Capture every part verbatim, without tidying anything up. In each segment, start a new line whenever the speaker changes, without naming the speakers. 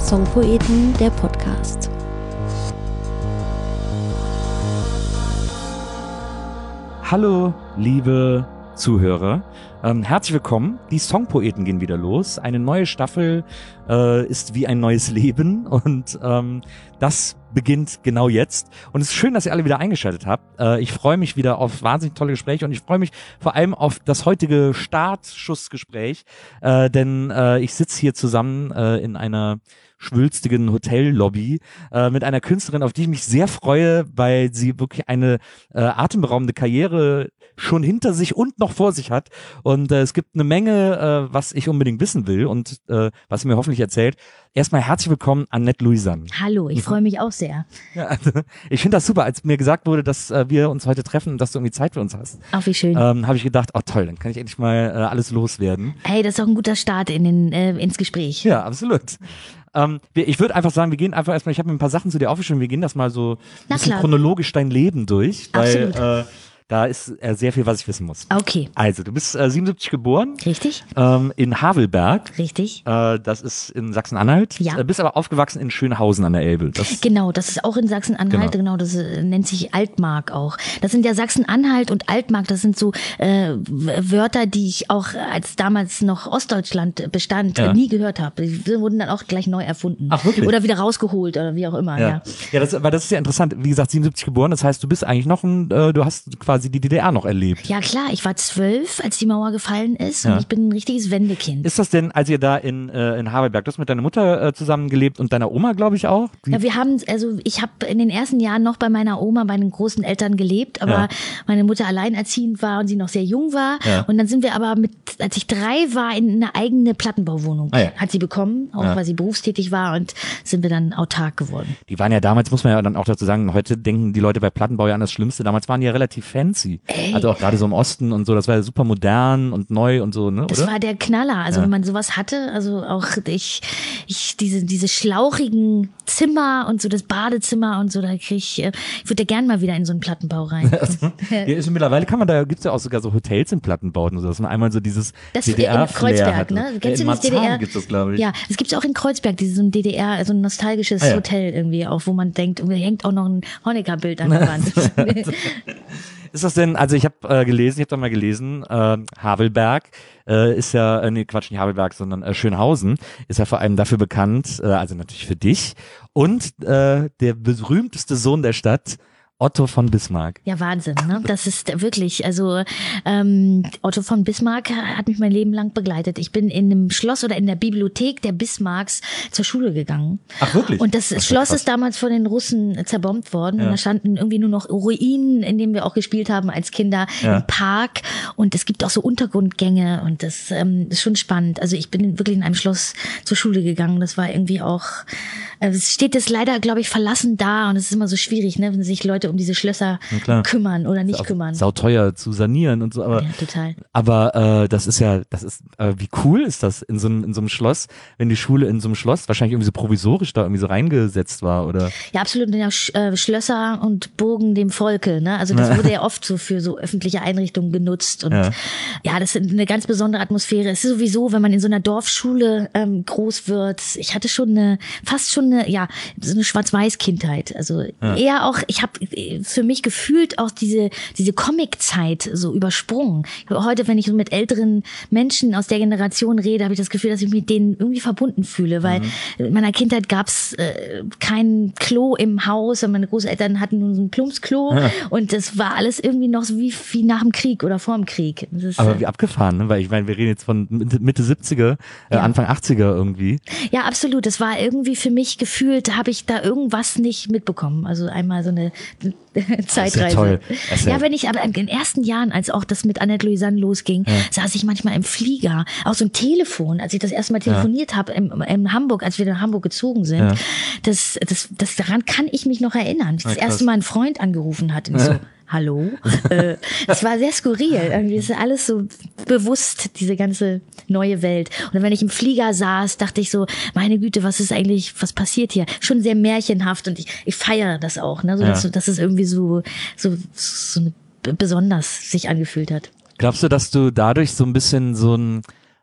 Songpoeten, der Podcast.
Hallo, liebe Zuhörer. Ähm, herzlich willkommen. Die Songpoeten gehen wieder los. Eine neue Staffel äh, ist wie ein neues Leben und ähm, das beginnt genau jetzt. Und es ist schön, dass ihr alle wieder eingeschaltet habt. Äh, ich freue mich wieder auf wahnsinnig tolle Gespräche und ich freue mich vor allem auf das heutige Startschussgespräch, äh, denn äh, ich sitze hier zusammen äh, in einer schwülstigen Hotellobby äh, mit einer Künstlerin, auf die ich mich sehr freue, weil sie wirklich eine äh, atemberaubende Karriere schon hinter sich und noch vor sich hat. Und äh, es gibt eine Menge, äh, was ich unbedingt wissen will und äh, was sie mir hoffentlich erzählt. Erstmal herzlich willkommen, Annette Louisanne.
Hallo, ich freue mich auch sehr.
Ja, also, ich finde das super, als mir gesagt wurde, dass äh, wir uns heute treffen und dass du irgendwie Zeit für uns hast.
Ach, wie schön.
Ähm, habe ich gedacht, oh toll, dann kann ich endlich mal äh, alles loswerden.
Hey, das ist auch ein guter Start in den, äh, ins Gespräch.
Ja, absolut. Ähm, wir, ich würde einfach sagen, wir gehen einfach erstmal, ich habe mir ein paar Sachen zu dir aufgeschrieben, wir gehen das mal so ein
Na
bisschen
klar.
chronologisch dein Leben durch, weil
Absolut.
äh, da ist äh, sehr viel, was ich wissen muss.
Okay.
Also, du bist äh, siebenundsiebzig geboren,
Richtig?
ähm, in Havelberg,
Richtig?
äh, das ist in Sachsen-Anhalt,
Ja.
äh, bist aber aufgewachsen in Schönhausen an der Elbe. Das,
Genau, das ist auch in Sachsen-Anhalt,
Genau.
genau, das äh, nennt sich Altmark auch. Das sind ja Sachsen-Anhalt und Altmark, das sind so äh, W- Wörter, die ich auch, als damals noch Ostdeutschland bestand,
Ja.
äh, nie gehört habe. Die wurden dann auch gleich neu erfunden.
Ach, wirklich?
Oder wieder rausgeholt oder wie auch immer, ja.
ja, ja das, weil das ist ja interessant. Wie gesagt, siebenundsiebzig geboren, das heißt, du bist eigentlich noch ein, äh, du hast quasi die D D R noch erlebt.
Ja klar, ich war zwölf, als die Mauer gefallen ist
Ja.
und ich bin ein richtiges Wendekind.
Ist das denn, als ihr da in, äh, in Havelberg, du hast mit deiner Mutter äh, zusammengelebt und deiner Oma, glaube ich, auch? Die,
Ja, wir haben, also ich habe in den ersten Jahren noch bei meiner Oma, bei den großen Eltern gelebt, aber
Ja.
meine Mutter alleinerziehend war und sie noch sehr jung war.
Ja.
Und dann sind wir aber mit, als ich drei war, in eine eigene Plattenbauwohnung.
Ah ja.
Hat sie bekommen, auch
Ja.
weil sie berufstätig war und sind wir dann autark geworden.
die waren ja damals, muss man ja dann auch dazu sagen, heute denken die Leute bei Plattenbau ja an das Schlimmste. Damals waren die ja relativ fancy.
Ey.
Also auch gerade so im Osten und so, das war ja super modern und neu und so, ne?
Das
oder?
war der Knaller. Also
Ja.
wenn man sowas hatte, also auch ich, ich diese diese schlauchigen Zimmer und so das Badezimmer und so, da krieg ich, äh, ich würde gern mal wieder in so einen Plattenbau rein.
Ja, ist, mittlerweile kann man da, gibt's ja auch sogar so Hotels in Plattenbauten und so, dass man einmal so dieses
Das
D D R-Flair
in Kreuzberg,
hatte.
ne?
Ja,
Kennst
in
du das D D
Marzahn
R?
gibt's das, glaube ich.
Ja, es gibt's auch in Kreuzberg, dieses so ein D D R, so ein nostalgisches
Ah, ja.
Hotel irgendwie auch, wo man denkt, irgendwie hängt auch noch ein Honecker-Bild an der Wand.
Ist das denn, also ich habe äh, gelesen, ich habe da mal gelesen, äh, Havelberg äh, ist ja, äh, nee, Quatsch, nicht Havelberg, sondern äh, Schönhausen ist ja vor allem dafür bekannt, äh, also natürlich für dich und äh, der berühmteste Sohn der Stadt, Otto von Bismarck.
Ja, Wahnsinn, ne? Das ist wirklich, also ähm, Otto von Bismarck hat mich mein Leben lang begleitet. Ich bin in einem Schloss oder in der Bibliothek der Bismarcks zur Schule gegangen.
Ach, wirklich?
Und das
Ach, so
Schloss
krass.
ist damals von den Russen zerbombt worden.
Ja.
Und da standen irgendwie nur noch Ruinen, in denen wir auch gespielt haben als Kinder,
Ja.
im Park. Und es gibt auch so Untergrundgänge und das ähm, ist schon spannend. Also ich bin wirklich in einem Schloss zur Schule gegangen. Das war irgendwie auch, äh, es steht jetzt leider, glaube ich, verlassen da und es ist immer so schwierig, ne, wenn sich Leute um diese Schlösser
Na klar.
kümmern oder nicht
Auch
kümmern.
sauteuer zu sanieren und so, aber
Ja, total.
aber äh, das ist ja, das ist, äh, wie cool ist das in so einem in so einem Schloss, wenn die Schule in so einem Schloss wahrscheinlich irgendwie so provisorisch da irgendwie so reingesetzt war, oder?
Ja, absolut. Ja, Sch äh, Schlösser und Burgen dem Volke. Ne? Also das wurde ja oft so für so öffentliche Einrichtungen genutzt. Und
Ja.
ja, das ist eine ganz besondere Atmosphäre. Es ist sowieso, wenn man in so einer Dorfschule ähm, groß wird. Ich hatte schon eine, fast schon eine, ja, so eine Schwarz-Weiß-Kindheit. Also
Ja.
eher auch, ich habe für mich gefühlt auch diese diese Comic-Zeit so übersprungen. Heute, wenn ich so mit älteren Menschen aus der Generation rede, habe ich das Gefühl, dass ich mich mit denen irgendwie verbunden fühle, weil in meiner Kindheit gab's äh, kein Klo im Haus und meine Großeltern hatten nur so ein Plumpsklo
Ja.
und das war alles irgendwie noch so wie, wie nach dem Krieg oder vor dem Krieg. Das ist,
Aber
äh,
wie abgefahren, ne? Weil ich meine, wir reden jetzt von Mitte, Mitte siebziger, äh,
Ja.
Anfang achtziger irgendwie.
Ja, absolut. Das war irgendwie für mich gefühlt, habe ich da irgendwas nicht mitbekommen. Also einmal so eine Zeitreise.
toll. Das ist ja-
Ja, wenn ich aber in den ersten Jahren, als auch das mit Annette Louisanne losging, saß ich manchmal im Flieger, auch so ein Telefon, als ich das erste Mal telefoniert habe in, in Hamburg, als wir nach Hamburg gezogen sind.
Ja.
Das, das, das, daran kann ich mich noch erinnern. Das
krass.
erste Mal einen Freund angerufen hat und so, hallo? äh, das war sehr skurril. Irgendwie ist alles so bewusst, diese ganze neue Welt. Und dann, wenn ich im Flieger saß, dachte ich so, meine Güte, was ist eigentlich, was passiert hier? Schon sehr märchenhaft und ich, ich feiere das auch, ne? So,
Ja.
dass, dass es irgendwie so, so, so eine, besonders sich angefühlt hat.
Glaubst du, dass du dadurch so ein bisschen so ein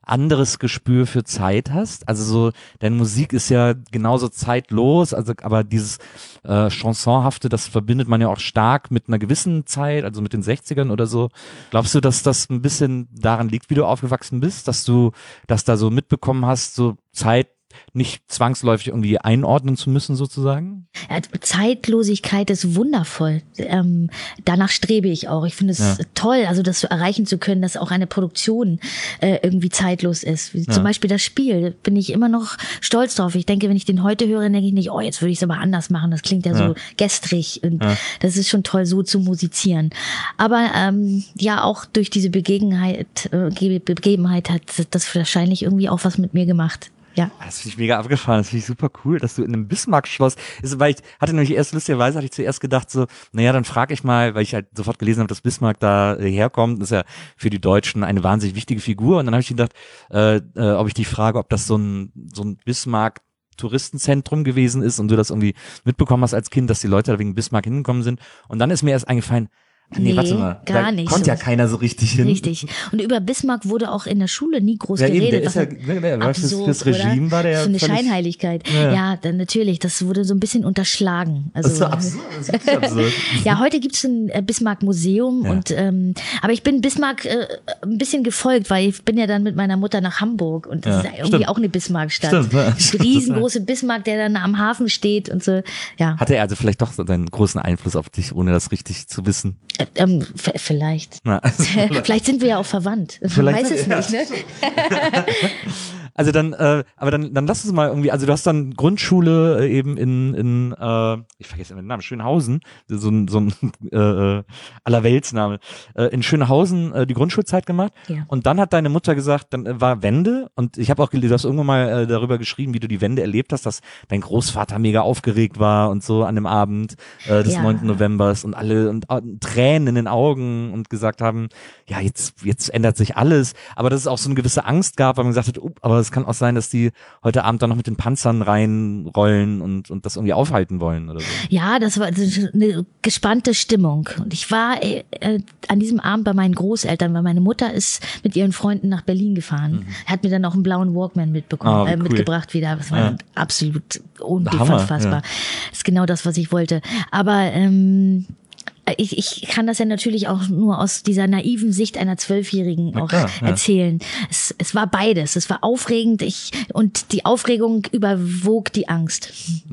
anderes Gespür für Zeit hast? Also so, deine Musik ist ja genauso zeitlos, also aber dieses äh, Chansonhafte, das verbindet man ja auch stark mit einer gewissen Zeit, also mit den sechzigern oder so. Glaubst du, dass das ein bisschen daran liegt, wie du aufgewachsen bist, dass du das da so mitbekommen hast, so Zeit nicht zwangsläufig irgendwie einordnen zu müssen sozusagen?
Ja, Zeitlosigkeit ist wundervoll. Ähm, danach strebe ich auch. Ich finde es ja. toll, also das so erreichen zu können, dass auch eine Produktion äh, irgendwie zeitlos ist. Wie ja. Zum Beispiel das Spiel, bin ich immer noch stolz drauf. Ich denke, wenn ich den heute höre, denke ich nicht, oh, jetzt würde ich es aber anders machen. Das klingt ja, ja. so gestrig. Und ja. das ist schon toll, so zu musizieren. Aber ähm, ja, auch durch diese Begebenheit, äh, Begebenheit hat das wahrscheinlich irgendwie auch was mit mir gemacht. Ja.
Das finde ich mega abgefahren, das finde ich super cool, dass du in einem Bismarck-Schloss, ist, weil ich hatte nämlich erst, lustigerweise hatte ich zuerst gedacht so, naja, dann frage ich mal, weil ich halt sofort gelesen habe, dass Bismarck da äh, herkommt, das ist ja für die Deutschen eine wahnsinnig wichtige Figur und dann habe ich gedacht, äh, äh, ob ich dich frage, ob das so ein, so ein Bismarck Touristenzentrum gewesen ist und du das irgendwie mitbekommen hast als Kind, dass die Leute da wegen Bismarck hingekommen sind und dann ist mir erst eingefallen, Nee,
nee,
warte mal,
gar
da
nicht.
kommt
so.
ja keiner so richtig hin.
Richtig. Und über Bismarck wurde auch in der Schule nie groß
ja,
geredet.
Eben, der ist ja, ne, ne, absurd, fürs, fürs Regime oder? War der ja
so eine
völlig,
Scheinheiligkeit.
Ja,
ja, dann natürlich, das wurde so ein bisschen unterschlagen. Also,
das ist so absurd. Das ist absurd.
Ja, heute gibt's ein äh, Bismarck-Museum
ja.
und ähm, aber ich bin Bismarck äh, ein bisschen gefolgt, weil ich bin ja dann mit meiner Mutter nach Hamburg und das
ja,
ist ja irgendwie
stimmt.
auch eine Bismarck-Stadt.
Stimmt, ja.
Riesengroße Bismarck, der dann am Hafen steht und so. Ja.
Hatte er also vielleicht doch so einen großen Einfluss auf dich, ohne das richtig zu wissen?
Äh, ähm, Vielleicht.
Na, also
vielleicht sind wir ja auch verwandt. Man
vielleicht
weiß es
ja.
nicht, ne?
Also dann, äh, aber dann, dann lass uns mal irgendwie, also du hast dann Grundschule äh, eben in, in äh, ich vergesse immer den Namen, Schönhausen, so ein, so ein äh, Allerweltsname, äh, in Schönhausen äh, die Grundschulzeit gemacht.
Ja.
Und dann hat deine Mutter gesagt, dann äh, war Wende und ich habe auch gelesen, du hast irgendwann mal äh, darüber geschrieben, wie du die Wende erlebt hast, dass dein Großvater mega aufgeregt war und so an dem Abend äh, des
ja.
neunten Novembers und alle und äh, Tränen in den Augen und gesagt haben, ja, jetzt, jetzt ändert sich alles. Aber dass es auch so eine gewisse Angst gab, weil man gesagt hat, uh, aber es kann auch sein, dass die heute Abend dann noch mit den Panzern reinrollen und, und das irgendwie aufhalten wollen oder so.
Ja, das war eine gespannte Stimmung. Und ich war äh, an diesem Abend bei meinen Großeltern, weil meine Mutter ist mit ihren Freunden nach Berlin gefahren. Mhm. Hat mir dann auch einen blauen Walkman mitbekommen,
oh,
äh,
cool.
mitgebracht wieder. Das war
ja.
absolut unfassbar.
Ja.
Das ist genau das, was ich wollte. Aber ähm, Ich, ich kann das ja natürlich auch nur aus dieser naiven Sicht einer Zwölfjährigen auch
klar, ja.
erzählen. Es, es war beides. Es war aufregend ich, und die Aufregung überwog die Angst.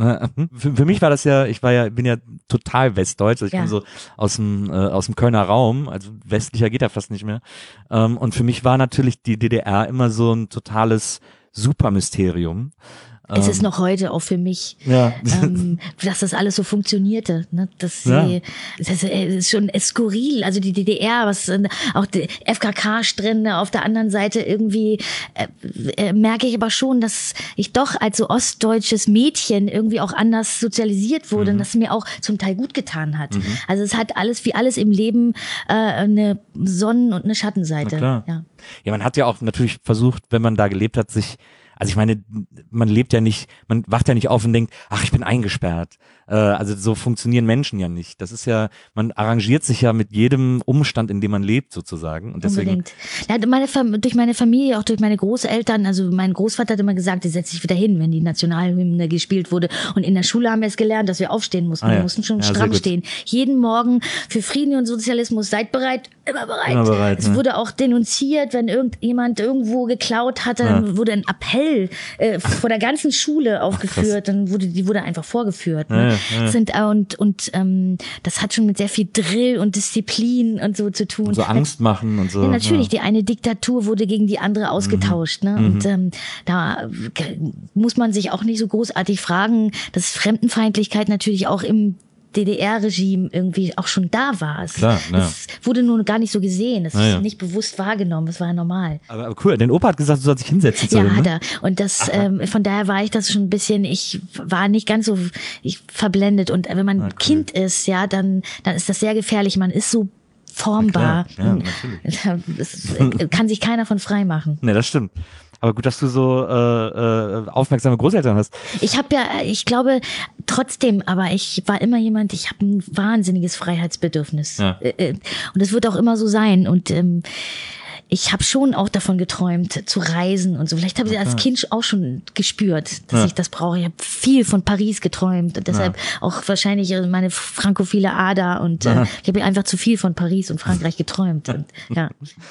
Für, für mich war das ja, ich war ja, bin ja total westdeutsch. Also ich ja. komme so aus dem, äh, aus dem Kölner Raum, also westlicher geht ja fast nicht mehr. Ähm, und für mich war natürlich die D D R immer so ein totales Supermysterium.
Es ist noch heute auch für mich,
ja.
ähm, dass das alles so funktionierte. Ne? Das, sie,
ja.
das ist schon skurril. Also die D D R, was auch die F K K-Strände auf der anderen Seite irgendwie äh, äh, merke ich aber schon, dass ich doch als so ostdeutsches Mädchen irgendwie auch anders sozialisiert wurde mhm. und das mir auch zum Teil gut getan hat. Mhm. Also es hat alles, wie alles im Leben, äh, eine Sonnen- und eine Schattenseite.
Na klar.
Ja.
ja, man hat ja auch natürlich versucht, wenn man da gelebt hat, sich Also ich meine, man lebt ja nicht, man wacht ja nicht auf und denkt, ach, ich bin eingesperrt. Äh, also so funktionieren Menschen ja nicht. Das ist ja, man arrangiert sich ja mit jedem Umstand, in dem man lebt, sozusagen. Und deswegen
Unbedingt. Ja, meine, durch meine Familie, auch durch meine Großeltern, also mein Großvater hat immer gesagt, der setzt sich wieder hin, wenn die Nationalhymne gespielt wurde. Und in der Schule haben wir es gelernt, dass wir aufstehen mussten. Ah, ja. Wir mussten schon ja, stramm stehen. Jeden Morgen für Frieden und Sozialismus, seid bereit, immer bereit.
Immer bereit
es
ne?
wurde auch denunziert, wenn irgendjemand irgendwo geklaut hatte, dann ja. wurde ein Appell äh, vor der ganzen Schule aufgeführt, Ach, dann wurde die wurde einfach vorgeführt. Ne? Ja, ja. Sind und und ähm, das hat schon mit sehr viel Drill und Disziplin und so zu tun.
Und so Angst machen und so.
Ja, natürlich. Ja. Die eine Diktatur wurde gegen die andere ausgetauscht. Mhm. Ne? Und ähm, da muss man sich auch nicht so großartig fragen, dass Fremdenfeindlichkeit natürlich auch im D D R-Regime irgendwie auch schon da war. Es,
Klar, ja.
es wurde nur gar nicht so gesehen. Es
ja, ja.
ist nicht bewusst wahrgenommen. Es war ja normal.
Aber, aber cool, dein Opa hat gesagt, du sollst dich hinsetzen.
Ja,
dem,
hat
ne?
er. Und das, ähm, von daher war ich das schon ein bisschen, ich war nicht ganz so ich, verblendet. Und wenn man ah, cool. Kind ist, ja, dann, dann ist das sehr gefährlich. Man ist so formbar.
Ja, natürlich.
Das kann sich keiner von frei machen.
Ne, das stimmt. Aber gut, dass du so äh, äh, aufmerksame Großeltern hast.
Ich habe ja, ich glaube trotzdem, aber ich war immer jemand, ich habe ein wahnsinniges Freiheitsbedürfnis. Ja. Und es wird auch immer so sein. Und ähm, ich habe schon auch davon geträumt, zu reisen und so. Vielleicht habe ich
okay.
als Kind auch schon gespürt, dass
ja.
ich das brauche. Ich habe viel von Paris geträumt und deshalb ja. auch wahrscheinlich meine frankophile Ader und äh, ich habe einfach zu viel von Paris und Frankreich geträumt. Und, ja.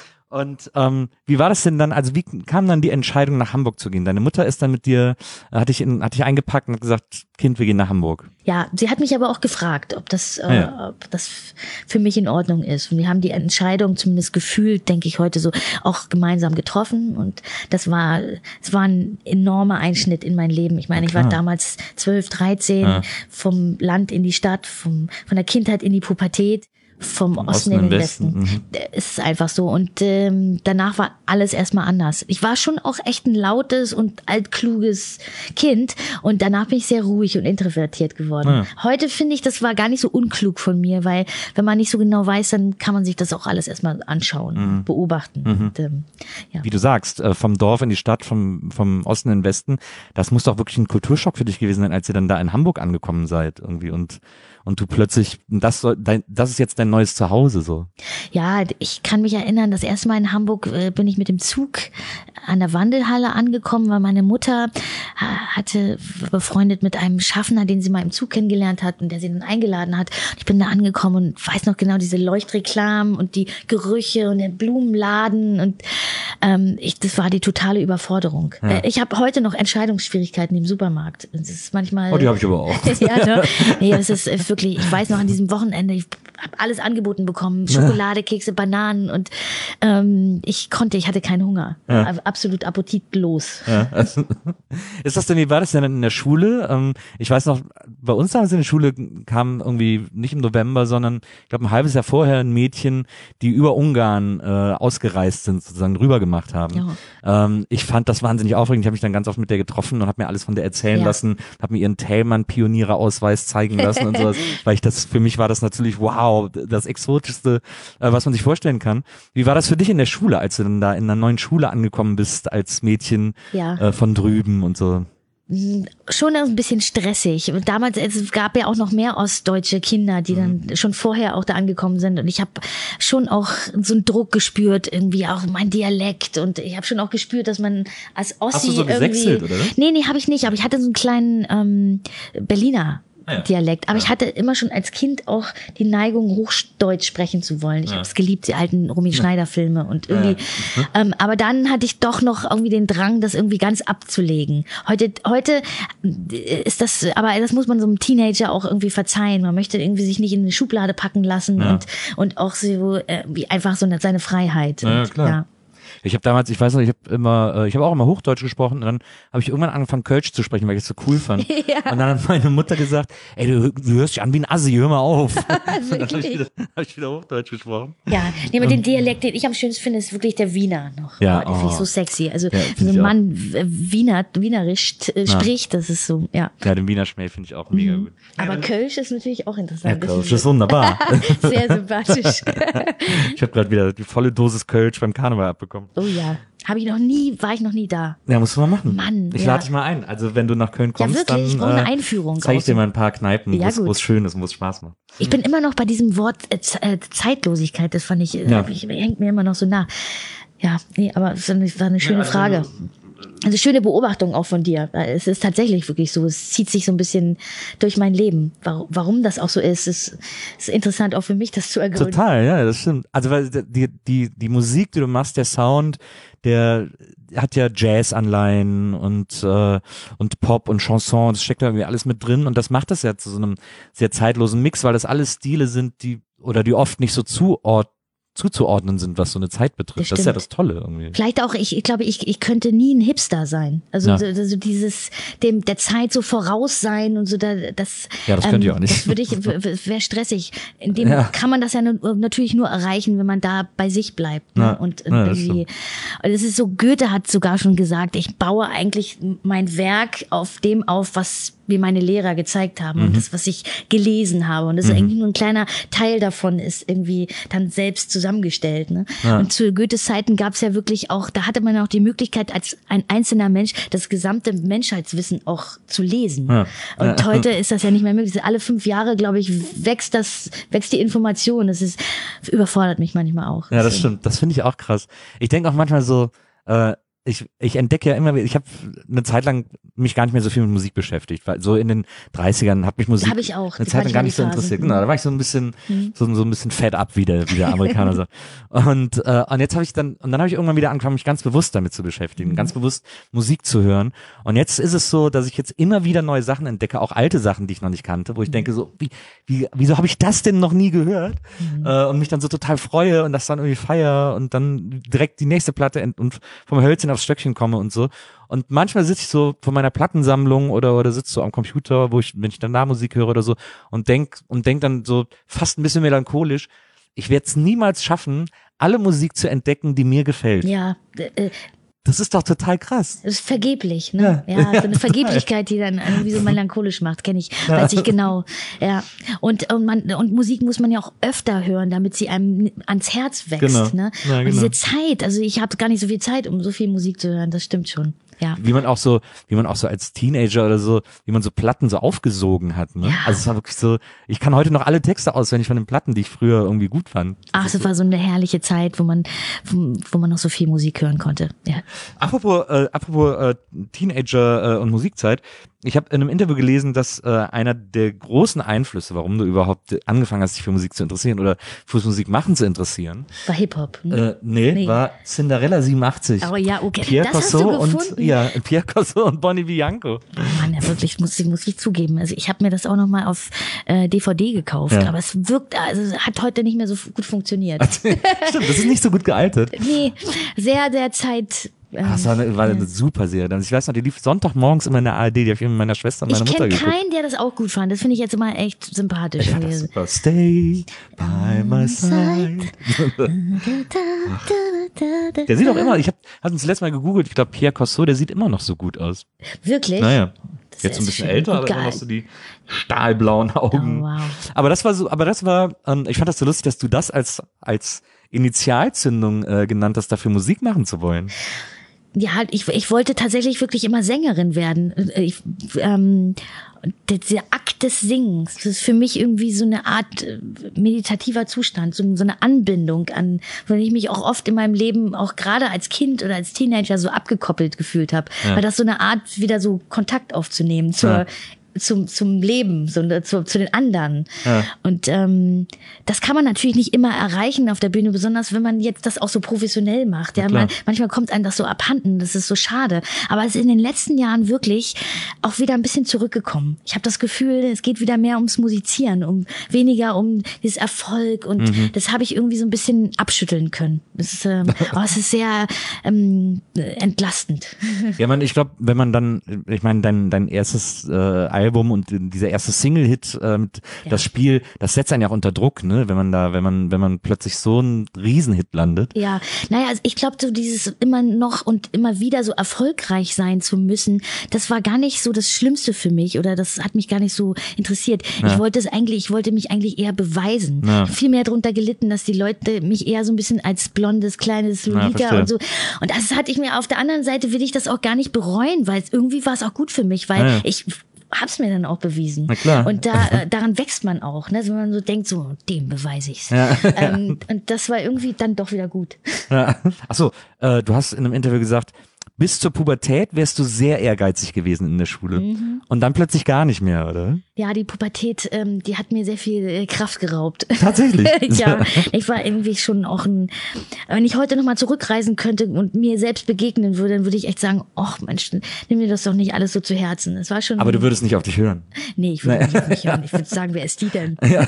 Und ähm, wie war das denn dann, also wie kam dann die Entscheidung, nach Hamburg zu gehen? Deine Mutter ist dann mit dir, hat dich, in, hat dich eingepackt und hat gesagt, Kind, wir gehen nach Hamburg.
Ja, sie hat mich aber auch gefragt, ob das, äh,
ja.
ob das für mich in Ordnung ist. Und wir haben die Entscheidung zumindest gefühlt, denke ich, heute so auch gemeinsam getroffen. Und das war, es war ein enormer Einschnitt in mein Leben. Ich meine, okay. ich war damals zwölf, dreizehn, ja. vom Land in die Stadt, vom, von der Kindheit in die Pubertät. Vom Osten, Osten in den Westen. Westen. Mhm. Es ist einfach so. Und ähm, danach war alles erstmal anders. Ich war schon auch echt ein lautes und altkluges Kind. Und danach bin ich sehr ruhig und introvertiert geworden. Ja. Heute finde ich, das war gar nicht so unklug von mir, weil wenn man nicht so genau weiß, dann kann man sich das auch alles erstmal anschauen, mhm. beobachten. Mhm. Und, ähm, ja.
Wie du sagst, äh, vom Dorf in die Stadt, vom, vom Osten in den Westen, das muss doch wirklich ein Kulturschock für dich gewesen sein, als ihr dann da in Hamburg angekommen seid irgendwie und Und du plötzlich, das soll, dein, das ist jetzt dein neues Zuhause, so.
Ja, ich kann mich erinnern, das erste Mal in Hamburg äh, bin ich mit dem Zug an der Wandelhalle angekommen, weil meine Mutter hatte befreundet mit einem Schaffner, den sie mal im Zug kennengelernt hat und der sie dann eingeladen hat. Ich bin da angekommen und weiß noch genau diese Leuchtreklamen und die Gerüche und den Blumenladen und ähm, ich, das war die totale Überforderung. Ja. Äh, ich habe heute noch Entscheidungsschwierigkeiten im Supermarkt. Das ist manchmal.
Oh, die habe ich aber auch.
ja, ne? Nee, das ist wirklich, ich weiß noch an diesem Wochenende, ich habe alles angeboten bekommen, Schokolade, Kekse, Bananen und ähm, ich konnte, ich hatte keinen Hunger. Ja. Absolut appetitlos.
Ja, also, ist das denn, wie war das denn in der Schule? Ähm, ich weiß noch, bei uns damals in der Schule kam irgendwie nicht im November, sondern ich glaube ein halbes Jahr vorher ein Mädchen, die über Ungarn äh, ausgereist sind, sozusagen rüber gemacht haben. Ja. Ähm, ich fand das wahnsinnig aufregend. Ich habe mich dann ganz oft mit der getroffen und habe mir alles von der erzählen ja. lassen, habe mir ihren Thälmann-Pioniererausweis zeigen lassen und sowas, weil ich das, für mich war das natürlich, wow, das Exotischste, äh, was man sich vorstellen kann. Wie war das für dich in der Schule, als du dann da in einer neuen Schule angekommen bist, als Mädchen ja. äh, von drüben und so?
Schon ein bisschen stressig. Damals, es gab ja auch noch mehr ostdeutsche Kinder, die dann mhm. schon vorher auch da angekommen sind und ich habe schon auch so einen Druck gespürt, irgendwie auch mein Dialekt und ich habe schon auch gespürt, dass man als Ossi
Hast du so
irgendwie...
gesächselt, oder?
Nee, nee, habe ich nicht, aber ich hatte so einen kleinen ähm, Berliner
ja.
Dialekt. Aber
ja.
ich hatte immer schon als Kind auch die Neigung, Hochdeutsch sprechen zu wollen. Ich ja. habe es geliebt, die alten Romy Schneider Filme und irgendwie. Ja. Ähm, aber dann hatte ich doch noch irgendwie den Drang, das irgendwie ganz abzulegen. Heute, heute ist das, aber das muss man so einem Teenager auch irgendwie verzeihen. Man möchte irgendwie sich nicht in eine Schublade packen lassen ja. und und auch so äh, wie einfach so eine, seine Freiheit.
Ja,
und,
klar. Ja. Ich habe damals, ich weiß noch, ich habe immer, ich habe auch immer Hochdeutsch gesprochen und dann habe ich irgendwann angefangen Kölsch zu sprechen, weil ich es so cool fand. Ja. Und dann hat meine Mutter gesagt, ey, du, du hörst dich an wie ein Assi, hör mal auf. Und dann habe ich, wieder, hab ich wieder Hochdeutsch gesprochen.
Ja, nee, aber den Dialekt, den ich am schönsten finde, ist wirklich der Wiener noch.
Ja,
oh, den finde ich so sexy. Also
ja,
so ein Mann Wiener, Wienerisch äh, spricht, das ist so, ja.
Ja, den Wiener Schmäh finde ich auch mega
mhm.
gut.
Aber Kölsch ist natürlich auch interessant.
Ja, Kölsch ist wunderbar.
Sehr sympathisch.
Ich habe gerade wieder die volle Dosis Kölsch beim Karneval abbekommen.
Oh ja. Habe ich noch nie, war ich noch nie da.
Ja, musst du mal machen.
Mann,
ich
ja.
lade dich mal ein. Also wenn du nach Köln kommst,
ja, wirklich,
dann
ich brauche eine Einführung.
Zeige ich dir mal ein paar Kneipen,
ja,
wo es schön ist und wo es Spaß macht.
Ich bin immer noch bei diesem Wort äh, Zeitlosigkeit, das fand ich, ja. ich, hängt mir immer noch so nah. Ja, nee, aber es war eine schöne ja, also, Frage. Also schöne Beobachtung auch von dir. Es ist tatsächlich wirklich so. Es zieht sich so ein bisschen durch mein Leben. Warum, warum das auch so ist, ist, ist interessant auch für mich, das zu ergründen.
Total, ja, das stimmt. Also weil die, die, die Musik, die du machst, der Sound, der hat ja Jazz-Anleihen und, äh, und Pop und Chanson. Das steckt da irgendwie alles mit drin. Und das macht das ja zu so einem sehr zeitlosen Mix, weil das alles Stile sind, die, oder die oft nicht so zuordnen. zuzuordnen sind, was so eine Zeit betrifft. Das, das ist ja das Tolle irgendwie.
Vielleicht auch, ich, ich glaube, ich, ich könnte nie ein Hipster sein. Also ja. so, so dieses, dem der Zeit so voraus sein und so, da, das.
Ja, das ähm, könnte ich auch nicht.
Das würde ich, wäre stressig. In dem ja. kann man das ja nur, natürlich nur erreichen, wenn man da bei sich bleibt. Ne? Ja. Und
ja,
irgendwie, und es ist so, Goethe hat sogar schon gesagt, ich baue eigentlich mein Werk auf dem auf, was wie meine Lehrer gezeigt haben mhm. und das, was ich gelesen habe. Und das mhm. ist eigentlich nur ein kleiner Teil davon ist irgendwie dann selbst zusammengestellt. Ne? Ja. Und zu Goethes Zeiten gab es ja wirklich auch, da hatte man auch die Möglichkeit, als ein einzelner Mensch das gesamte Menschheitswissen auch zu lesen. Ja. Und ja. heute ist das ja nicht mehr möglich. Alle fünf Jahre, glaube ich, wächst das, wächst die Information. Das ist, überfordert mich manchmal auch.
Ja, das stimmt. Das finde ich auch krass. Ich denke auch manchmal so, äh, Ich, ich entdecke ja immer, ich habe eine Zeit lang mich gar nicht mehr so viel mit Musik beschäftigt, weil so in den dreißigern hat mich Musik
hab ich auch.
eine Zeit lang gar nicht so interessiert. Genau, da war ich so ein bisschen mhm. so, so ein bisschen fed up, wie der, wie der Amerikaner sagt. Und äh, und jetzt habe ich dann und dann habe ich irgendwann wieder angefangen, mich ganz bewusst damit zu beschäftigen, mhm. ganz bewusst Musik zu hören. Und jetzt ist es so, dass ich jetzt immer wieder neue Sachen entdecke, auch alte Sachen, die ich noch nicht kannte, wo ich mhm. denke so, wie wie wieso habe ich das denn noch nie gehört? Mhm. Äh, und mich dann so total freue und das dann irgendwie feier und dann direkt die nächste Platte ent- und vom Hölzchen aufs Stöckchen komme und so. Und manchmal sitze ich so vor meiner Plattensammlung oder oder sitze so am Computer, wo ich, wenn ich dann da Musik höre oder so und denk und denk dann so fast ein bisschen melancholisch, ich werde es niemals schaffen, alle Musik zu entdecken, die mir gefällt.
Ja, äh,
das ist doch total krass.
Das ist vergeblich, ne? Ja, ja, so eine Vergeblichkeit, die dann irgendwie so melancholisch macht, kenne ich, weiß ich genau. Ja. Und, und man, und Musik muss man ja auch öfter hören, damit sie einem ans Herz wächst,
genau.
ne?
Ja,
und
genau.
diese Zeit, also ich habe gar nicht so viel Zeit, um so viel Musik zu hören, das stimmt schon. Ja.
Wie man auch so, wie man auch so als Teenager oder so, wie man so Platten so aufgesogen hat, ne?
Ja.
Also es war wirklich so, ich kann heute noch alle Texte auswendig von den Platten, die ich früher irgendwie gut fand.
Ach, es war so eine herrliche Zeit, wo man, wo, wo man noch so viel Musik hören konnte. Ja.
Apropos, äh, apropos äh, Teenager äh, und Musikzeit. Ich habe in einem Interview gelesen, dass äh, einer der großen Einflüsse, warum du überhaupt angefangen hast, dich für Musik zu interessieren oder fürs Musikmachen zu interessieren.
War Hip-Hop. Hm?
Äh, nee, nee, war Cinderella siebenundachtzig.
Oh ja, okay.
Pierre
das
Corso
hast du gefunden?
und ja, Pierre Corso und Bonnie Bianco.
Oh Mann, ja wirklich, muss ich, muss ich zugeben. Also ich habe mir das auch nochmal auf äh, D V D gekauft, ja. aber es wirkt, also es hat heute nicht mehr so gut funktioniert.
Stimmt, das ist nicht so gut gealtert.
Nee, sehr, sehr Zeit.
Ähm, das war eine, war eine ja. super Serie. Ich weiß noch, die lief Sonntagmorgens immer in der A R D, die habe ich mit meiner Schwester und meiner Mutter geguckt.
Ich kenne keinen, der das auch gut fand. Das finde ich jetzt immer echt sympathisch.
Ich das super. Stay by my side. Der sieht auch immer, ich habe hab uns letztes Mal gegoogelt, ich glaube Pierre Corso, der sieht immer noch so gut aus.
Wirklich?
Naja. Das jetzt ein bisschen älter, aber immer noch so die stahlblauen Augen.
Oh, wow.
Aber das war so, aber das war, ähm, ich fand das so lustig, dass du das als als Initialzündung äh, genannt hast, dafür Musik machen zu wollen.
Ja, ich, ich wollte tatsächlich wirklich immer Sängerin werden. Ich, ähm, der Akt des Singens, das ist für mich irgendwie so eine Art meditativer Zustand, so, so eine Anbindung an, von der ich mich auch oft in meinem Leben, auch gerade als Kind oder als Teenager so abgekoppelt gefühlt habe. Ja. Weil das so eine Art, wieder so Kontakt aufzunehmen zur ja. zum zum Leben, so zu, zu den anderen. Ja. Und ähm, das kann man natürlich nicht immer erreichen auf der Bühne, besonders wenn man jetzt das auch so professionell macht. Ja, man, manchmal kommt einem das so abhanden, das ist so schade. Aber es ist in den letzten Jahren wirklich auch wieder ein bisschen zurückgekommen. Ich habe das Gefühl, es geht wieder mehr ums Musizieren, um weniger um dieses Erfolg und mhm. das habe ich irgendwie so ein bisschen abschütteln können. Das ist, ähm, oh, es ist sehr ähm, entlastend.
Ja, man, ich glaube, wenn man dann, ich meine, dein dein erstes äh, Album und dieser erste Single-Hit äh, mit ja. das Spiel, das setzt einen ja auch unter Druck, ne? Wenn man da, wenn man, wenn man plötzlich so einen Riesenhit landet.
Ja, naja, also ich glaube, so dieses immer noch und immer wieder so erfolgreich sein zu müssen, das war gar nicht so das Schlimmste für mich oder das hat mich gar nicht so interessiert. Ja. Ich wollte es eigentlich, ich wollte mich eigentlich eher beweisen. Ja. Viel mehr darunter gelitten, dass die Leute mich eher so ein bisschen als blondes, kleines Lolita ja, und so. Und das hatte ich mir auf der anderen Seite, will ich das auch gar nicht bereuen, weil irgendwie war es auch gut für mich, weil ja. ich hab's mir dann auch bewiesen.
Na klar.
Und da äh, daran wächst man auch, ne? Wenn man so denkt, so dem beweise ich's. Ja. Ähm, und das war irgendwie dann doch wieder gut.
Ja. Ach so, äh, du hast in einem Interview gesagt, bis zur Pubertät wärst du sehr ehrgeizig gewesen in der Schule. Mhm. Und dann plötzlich gar nicht mehr, oder?
Ja, die Pubertät, ähm, die hat mir sehr viel äh, Kraft geraubt.
Tatsächlich?
Ja, ich war irgendwie schon auch ein, wenn ich heute nochmal zurückreisen könnte und mir selbst begegnen würde, dann würde ich echt sagen, ach Mensch, nimm mir das doch nicht alles so zu Herzen. Es war schon.
Aber du würdest nicht auf dich hören?
Nee, ich würde nicht auf mich hören. Ich würde sagen, wer ist die denn? Ja.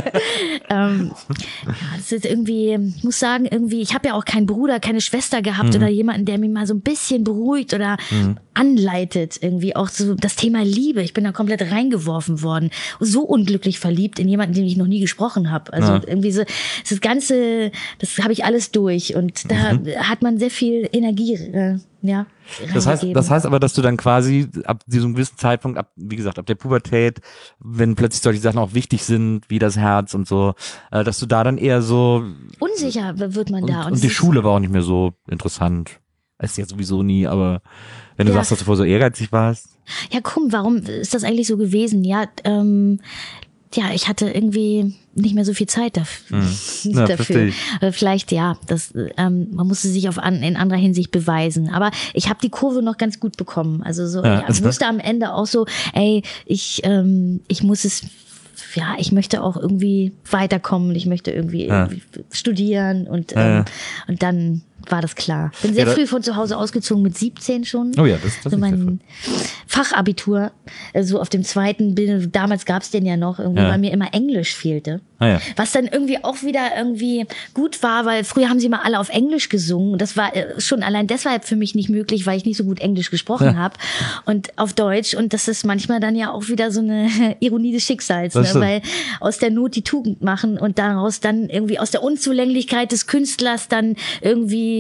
ähm, ja, das ist irgendwie, ich muss sagen, irgendwie, ich habe ja auch keinen Bruder, keine Schwester gehabt mhm. oder jemanden, der mich mal so ein bisschen beruhigt oder mhm. anleitet, irgendwie auch so das Thema Liebe. Ich bin da komplett reingeworfen worden. So unglücklich verliebt in jemanden, den ich noch nie gesprochen habe. Also ja. irgendwie so, das Ganze, das habe ich alles durch und da mhm. hat man sehr viel Energie äh, ja.
Das heißt, das heißt aber, dass du dann quasi ab diesem gewissen Zeitpunkt, ab, wie gesagt, ab der Pubertät, wenn plötzlich solche Sachen auch wichtig sind, wie das Herz und so, äh, dass du da dann eher so
unsicher wird man
und,
da.
Und, und die Schule war auch nicht mehr so interessant. Ist ja sowieso nie, aber wenn du ja. sagst, dass du vorher so ehrgeizig warst.
Ja, komm, warum ist das eigentlich so gewesen? Ja, ähm, ja, ich hatte irgendwie nicht mehr so viel Zeit dafür. Mhm. Ja, dafür. Vielleicht ja, das, ähm, man musste sich auf an, in anderer Hinsicht beweisen. Aber ich habe die Kurve noch ganz gut bekommen. Also so, ja, ich wusste am Ende auch so, ey, ich, ähm, ich muss es, ja, ich möchte auch irgendwie weiterkommen. Ich möchte irgendwie, ja. irgendwie studieren und ähm, ja. und dann war das klar. Bin sehr ja, früh von zu Hause ausgezogen, mit siebzehn schon.
Oh ja, das, das
so mein Fachabitur, so also auf dem zweiten, damals gab's den ja noch, irgendwie, ja. weil mir immer Englisch fehlte. Ah ja. Was dann irgendwie auch wieder irgendwie gut war, weil früher haben sie mal alle auf Englisch gesungen. Das war schon allein deshalb für mich nicht möglich, weil ich nicht so gut Englisch gesprochen ja. habe und auf Deutsch. Und das ist manchmal dann ja auch wieder so eine Ironie des Schicksals, ne? Weil aus der Not die Tugend machen und daraus dann irgendwie aus der Unzulänglichkeit des Künstlers dann irgendwie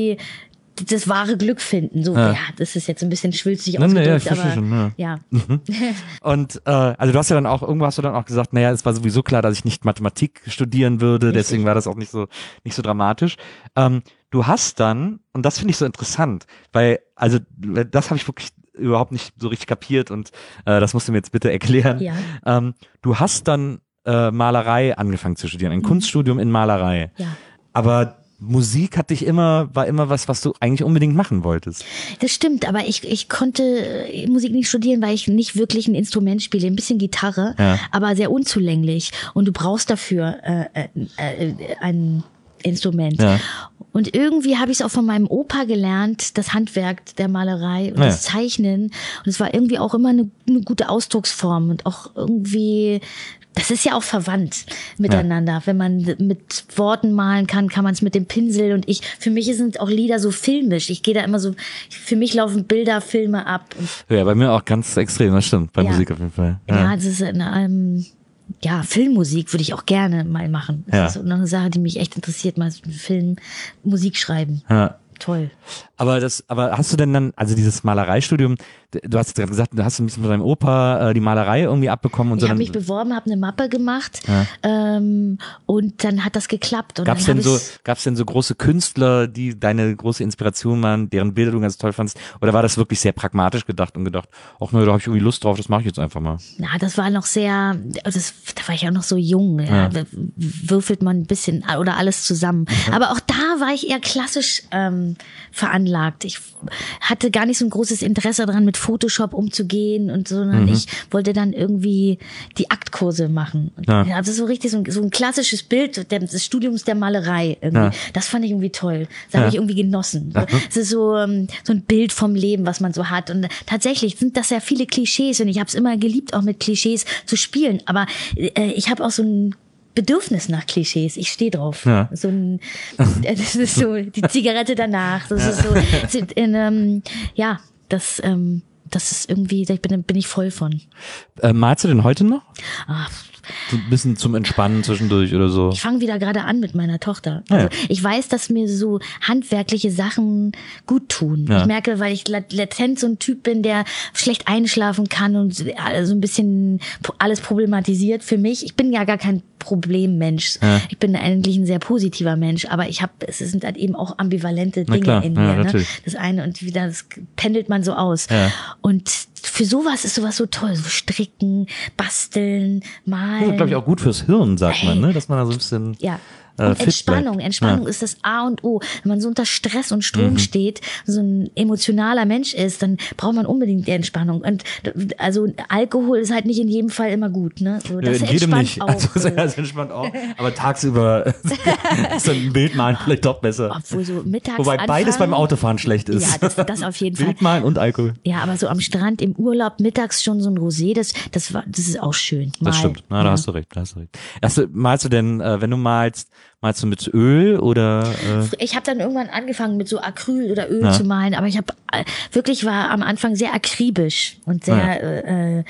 das wahre Glück finden. So, ja, ja das ist jetzt ein bisschen schwülstig
nee,
ausgedrückt,
nee, ja,
aber
schon, ja.
ja.
Mhm. Und äh, also du hast ja dann auch, irgendwo hast du dann auch gesagt, naja, es war sowieso klar, dass ich nicht Mathematik studieren würde, Richtig. Deswegen war das auch nicht so nicht so dramatisch. Ähm, du hast dann, und das finde ich so interessant, weil, also das habe ich wirklich überhaupt nicht so richtig kapiert und äh, das musst du mir jetzt bitte erklären.
Ja.
Ähm, du hast dann äh, Malerei angefangen zu studieren, ein mhm. Kunststudium in Malerei.
Ja.
Aber Musik hat dich immer, war immer was, was du eigentlich unbedingt machen wolltest.
Das stimmt, aber ich, ich konnte Musik nicht studieren, weil ich nicht wirklich ein Instrument spiele. Ein bisschen Gitarre, ja. aber sehr unzulänglich. Und du brauchst dafür äh, äh, ein Instrument. Ja. Und irgendwie habe ich es auch von meinem Opa gelernt, das Handwerk der Malerei und ja. das Zeichnen. Und es war irgendwie auch immer eine, eine gute Ausdrucksform und auch irgendwie, das ist ja auch verwandt miteinander. Ja. Wenn man mit Worten malen kann, kann man es mit dem Pinsel. Und ich, für mich sind auch Lieder so filmisch. Ich gehe da immer so, für mich laufen Bilder, Filme ab.
Ja, bei mir auch ganz extrem, das stimmt, bei ja. Musik auf jeden Fall.
Ja, ja das ist eine, ähm, ja, Filmmusik würde ich auch gerne mal machen. Das ja. ist noch eine Sache, die mich echt interessiert, mal so Film, Musik schreiben. Ja. Toll.
Aber das, aber hast du denn dann, also dieses Malereistudium, du hast gerade gesagt, du hast ein bisschen mit deinem Opa äh, die Malerei irgendwie abbekommen und
ich
so.
Ich habe mich beworben, habe eine Mappe gemacht ja. ähm, und dann hat das geklappt.
Gab es denn so, gab's denn so große Künstler, die deine große Inspiration waren, deren Bilder du ganz toll fandst? Oder war das wirklich sehr pragmatisch gedacht und gedacht, ach ne, da habe ich irgendwie Lust drauf, das mache ich jetzt einfach mal?
Na, das war noch sehr, das, da war ich auch noch so jung, ja. Ja. Würfelt man ein bisschen oder alles zusammen. Mhm. Aber auch da war ich eher klassisch ähm, veranlagt. Ich hatte gar nicht so ein großes Interesse daran, mit Photoshop umzugehen und so, sondern mhm. ich wollte dann irgendwie die Aktkurse machen. Ja. Also so richtig so ein, so ein klassisches Bild des Studiums der Malerei irgendwie. Ja. Das fand ich irgendwie toll. Das ja. habe ich irgendwie genossen. Es ja. ist so, so ein Bild vom Leben, was man so hat. Und tatsächlich sind das ja viele Klischees und ich habe es immer geliebt, auch mit Klischees zu spielen. Aber äh, ich habe auch so ein Bedürfnis nach Klischees. Ich stehe drauf. Ja. So ein, das ist so die Zigarette danach. Das ja. ist so, in, ähm, ja, das, ähm, das ist irgendwie, da bin, bin ich voll von.
Äh, malst du denn heute noch?
Ach,
so ein bisschen zum Entspannen zwischendurch oder so.
Ich fange wieder gerade an mit meiner Tochter. Also ja. ich weiß, dass mir so handwerkliche Sachen gut tun. Ja. Ich merke, weil ich latent so ein Typ bin, der schlecht einschlafen kann und so ein bisschen alles problematisiert für mich. Ich bin ja gar kein Problemmensch. Ja. Ich bin eigentlich ein sehr positiver Mensch, aber ich habe, es sind halt eben auch ambivalente Dinge in mir. Ja, ne? Das eine und wieder, das pendelt man so aus. Ja. Und für sowas ist sowas so toll, so stricken, basteln, malen.
Ja, glaube ich auch gut fürs Hirn, sagt hey. man, ne? Dass man da so ein bisschen
ja. Und Entspannung, bleibt. Entspannung ja. ist das A und O. Wenn man so unter Stress und Strom mhm. steht, so ein emotionaler Mensch ist, dann braucht man unbedingt die Entspannung. Und also Alkohol ist halt nicht in jedem Fall immer gut, ne? So, das
in jedem nicht. Auch. Also, das entspannt auch. Aber tagsüber ist dann ein Bildmalen vielleicht doch besser.
Obwohl so mittags
Wobei
anfangen,
beides beim Autofahren schlecht ist.
Ja, das, das auf jeden Fall.
Bildmalen und Alkohol.
Ja, aber so am Strand im Urlaub mittags schon so ein Rosé, das, das war, das ist auch schön. Mal,
das stimmt. Na, da ja. hast du recht, da hast du recht. Hast du, malst du denn, äh, wenn du malst, malst du mit Öl oder? Äh?
Ich habe dann irgendwann angefangen mit so Acryl oder Öl ja. zu malen, aber ich habe wirklich war am Anfang sehr akribisch und sehr ja. äh,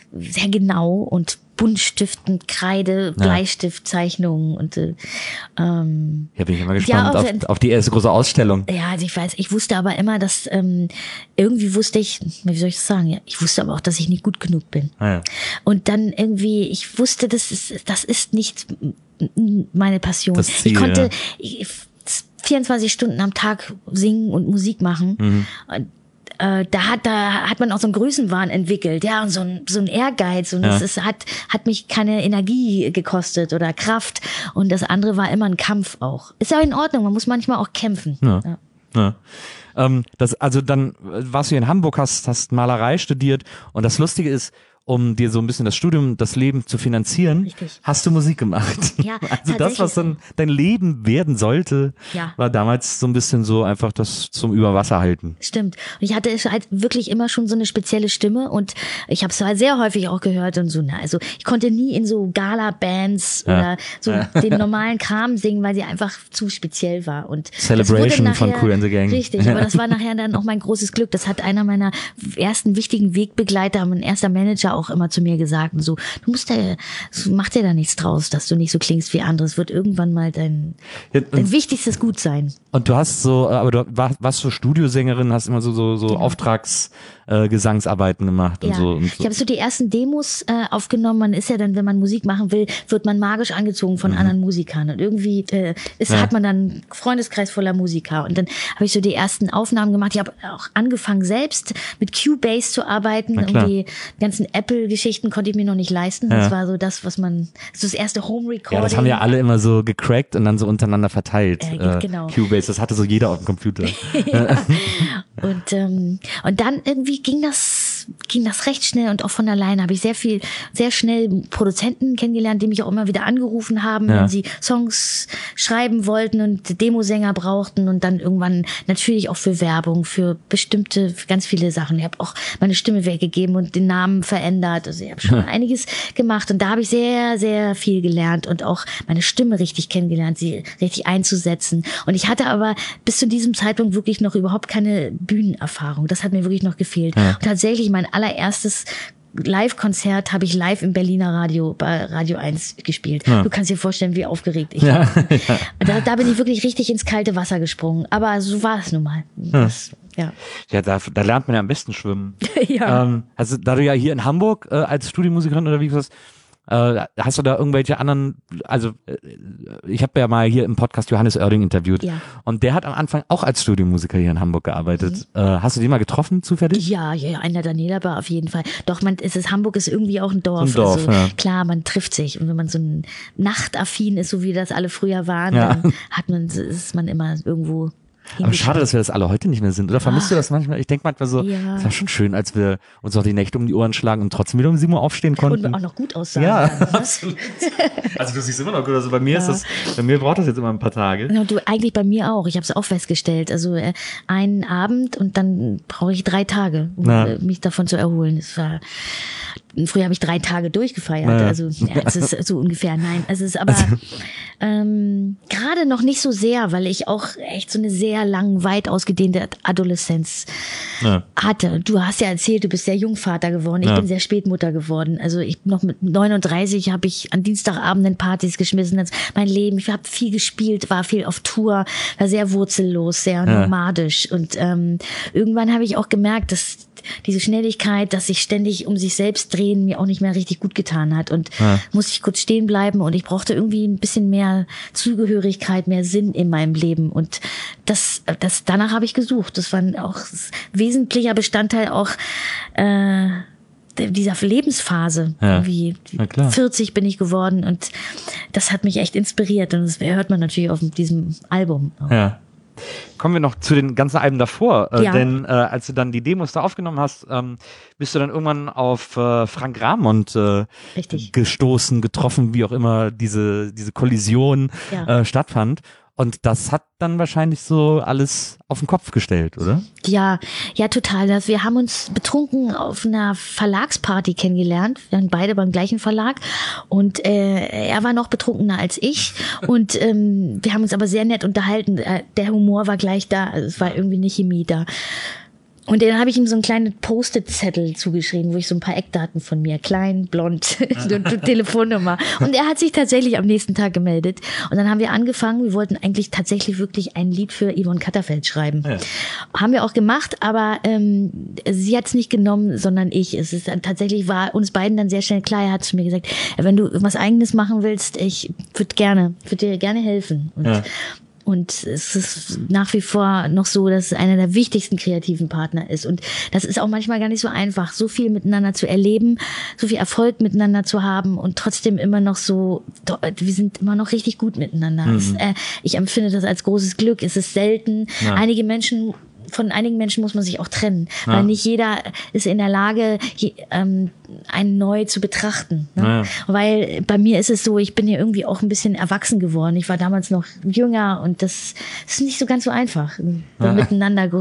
sehr genau und Buntstiften, Kreide,
Ja.
Bleistiftzeichnungen und äh, ähm,
Ja, bin ich immer gespannt
Ja, auch
auf,
wenn-
auf die erste große Ausstellung.
ja, also ich weiß, ich wusste aber immer, dass ähm, irgendwie wusste ich, wie soll ich das sagen, ja, ich wusste aber auch, dass ich nicht gut genug bin.
Ah, ja.
Und dann irgendwie, ich wusste, das ist, das ist nicht meine Passion.
Das Ziel,
ich konnte
ja.
ich, vierundzwanzig Stunden am Tag singen und Musik machen.
Mhm.
Und, äh, da hat da hat man auch so einen Größenwahn entwickelt, ja, und so ein so ein Ehrgeiz und
Ja.
es ist, hat hat mich keine Energie gekostet oder Kraft und das andere war immer ein Kampf auch. Ist ja in Ordnung, man muss manchmal auch kämpfen.
Ja.
Ja.
Ja. Ähm, das, also dann warst du hier in Hamburg, hast, hast Malerei studiert und das Lustige ist, um dir so ein bisschen das Studium, das Leben zu finanzieren,
Richtig.
hast du Musik gemacht.
Ja,
also das, was
tatsächlich
dann dein Leben werden sollte,
Ja.
war damals so ein bisschen so einfach das zum Überwasser halten.
Stimmt. Und ich hatte halt wirklich immer schon so eine spezielle Stimme und ich habe es halt sehr häufig auch gehört und so. Na, also ich konnte nie in so Gala-Bands
Ja.
oder so den normalen Kram singen, weil sie einfach zu speziell war. Und das
Celebration
wurde
von
nachher-
Kool and the Gang.
Richtig, aber das war nachher dann auch mein großes Glück. Das hat einer meiner ersten wichtigen Wegbegleiter, mein erster Manager auch immer zu mir gesagt. Und so, du musst da, mach dir da nichts draus, dass du nicht so klingst wie andere. Es wird irgendwann mal dein,
Ja,
dein
und,
wichtigstes Gut sein.
und du hast so, aber du warst, warst so Studiosängerin, hast immer so so, so Auftrags äh, Gesangsarbeiten gemacht und
Ja,
so. Und
ich habe so die ersten Demos äh, aufgenommen. Man ist ja dann, wenn man Musik machen will, wird man magisch angezogen von anderen Musikern. Und irgendwie äh, ist,
Ja.
hat man dann einen Freundeskreis voller Musiker. Und dann habe ich so die ersten Aufnahmen gemacht. Ich habe auch angefangen, selbst mit Cubase zu arbeiten.
Na klar.
Irgendwie die ganzen Apple-Geschichten konnte ich mir noch nicht leisten. Das
Ja.
war so das, was man, so das erste Home-Recording.
ja, das haben ja alle immer so gecrackt und dann so untereinander verteilt.
Äh, genau.
Cubase, das hatte so jeder auf dem Computer.
Und ähm, und dann irgendwie ging das ging das recht schnell und auch von alleine habe ich sehr viel sehr schnell Produzenten kennengelernt, die mich auch immer wieder angerufen haben,
Ja.
wenn sie Songs schreiben wollten und Demosänger brauchten und dann irgendwann natürlich auch für Werbung, für bestimmte für ganz viele Sachen. Ich habe auch meine Stimme weggegeben und den Namen verändert. Also ich habe schon einiges gemacht und da habe ich sehr sehr viel gelernt und auch meine Stimme richtig kennengelernt, sie richtig einzusetzen. Und ich hatte aber bis zu diesem Zeitpunkt wirklich noch überhaupt keine Bühnenerfahrung. Das hat mir wirklich noch gefehlt.
Ja.
Und tatsächlich mein allererstes Live-Konzert habe ich live im Berliner Radio bei Radio eins gespielt.
Ja.
Du kannst dir vorstellen, wie aufgeregt ich
Ja,
war. Da, da bin ich wirklich richtig ins kalte Wasser gesprungen. Aber so war es nun mal. Das, ja.
ja da, da lernt man ja am besten schwimmen.
Ja.
Ähm, also da du ja hier in Hamburg äh, als Studiomusikerin unterwegs bist, äh, hast du da irgendwelche anderen, also äh, ich habe ja mal hier im Podcast Johannes Oerding interviewt
Ja.
und der hat am Anfang auch als Studiomusiker hier in Hamburg gearbeitet.
Mhm.
Äh, hast du den mal getroffen zufällig?
Ja, ja, ja, einer Daniela war auf jeden Fall. Doch, man, es ist, Hamburg ist irgendwie auch ein Dorf.
So ein Dorf,
also,
ja.
Klar, man trifft sich. Und wenn man so ein nachtaffin ist, so wie das alle früher waren,
Ja.
dann hat man, ist man immer irgendwo.
Aber schade, dass wir das alle heute nicht mehr sind. Oder vermisst du das manchmal? Ich denke manchmal so,
Ja.
es war schon schön, als wir uns auch die Nächte um die Ohren schlagen und trotzdem wieder um sieben Uhr aufstehen konnten.
Und auch noch gut aussahen.
Ja,
kann, ne?
absolut. Also du siehst immer noch gut. Also bei mir ist das, bei mir braucht das jetzt immer ein paar Tage.
Ja, du, eigentlich bei mir auch. Ich habe es auch festgestellt. Also äh, einen Abend und dann brauche ich drei Tage, um
Na.
äh, mich davon zu erholen. Es war früher habe ich drei Tage durchgefeiert.
Na.
Also ja, es ist so ungefähr. Nein, es ist aber ähm, gerade noch nicht so sehr, weil ich auch echt so eine sehr lang, weit ausgedehnte Adoleszenz
Ja.
hatte. Du hast ja erzählt, du bist sehr jung Vater geworden. Ich
Ja.
bin sehr spät Mutter geworden. Also ich noch mit neununddreißig habe ich an Dienstagabenden Partys geschmissen. Das mein Leben. Ich habe viel gespielt, war viel auf Tour, war sehr wurzellos, sehr
Ja.
nomadisch. Und ähm, irgendwann habe ich auch gemerkt, dass diese Schnelligkeit, dass sich ständig um sich selbst drehen, mir auch nicht mehr richtig gut getan hat. Und
Ja.
musste ich kurz stehen bleiben und ich brauchte irgendwie ein bisschen mehr Zugehörigkeit, mehr Sinn in meinem Leben. Und das, das danach habe ich gesucht. Das war auch ein wesentlicher Bestandteil auch äh, dieser Lebensphase.
Ja.
Irgendwie
Na klar.
vierzig bin ich geworden und das hat mich echt inspiriert. Und das hört man natürlich auf diesem Album.
Ja. Kommen wir noch zu den ganzen Alben davor, äh,
Ja.
denn äh, als du dann die Demos da aufgenommen hast, ähm, bist du dann irgendwann auf äh, Frank Ramond äh,
Richtig.
gestoßen, getroffen, wie auch immer diese diese Kollision
Ja.
äh, stattfand. Und das hat dann wahrscheinlich so alles auf den Kopf gestellt, oder?
Ja, ja, total. Das- Wir haben uns betrunken auf einer Verlagsparty kennengelernt. Wir waren beide beim gleichen Verlag und äh, er war noch betrunkener als ich und ähm, wir haben uns aber sehr nett unterhalten. Äh, Der Humor war gleich da, also es war irgendwie eine Chemie da. Und dann habe ich ihm so einen kleinen Post-it-Zettel zugeschrieben, wo ich so ein paar Eckdaten von mir, klein, blond, und Telefonnummer. Und er hat sich tatsächlich am nächsten Tag gemeldet. Und dann haben wir angefangen, wir wollten eigentlich tatsächlich wirklich ein Lied für Yvonne Katterfeld schreiben. Ja. Haben wir auch gemacht, aber ähm, sie hat es nicht genommen, sondern ich. Es ist dann, tatsächlich war uns beiden dann sehr schnell klar, er hat zu mir gesagt, wenn du was Eigenes machen willst, ich würde gerne, würde dir gerne helfen. Und ja. Und es ist nach wie vor noch so, dass es einer der wichtigsten kreativen Partner ist. Und das ist auch manchmal gar nicht so einfach, so viel miteinander zu erleben, so viel Erfolg miteinander zu haben und trotzdem immer noch so, wir sind immer noch richtig gut miteinander. Mhm. Es, äh, ich empfinde das als großes Glück. Es ist selten. Ja. Einige Menschen Von einigen Menschen muss man sich auch trennen, ja. weil nicht jeder ist in der Lage, je, ähm, einen neu zu betrachten. Ne? Ja. Weil bei mir ist es so, ich bin ja irgendwie auch ein bisschen erwachsen geworden. Ich war damals noch jünger und das ist nicht so ganz so einfach, ja. miteinander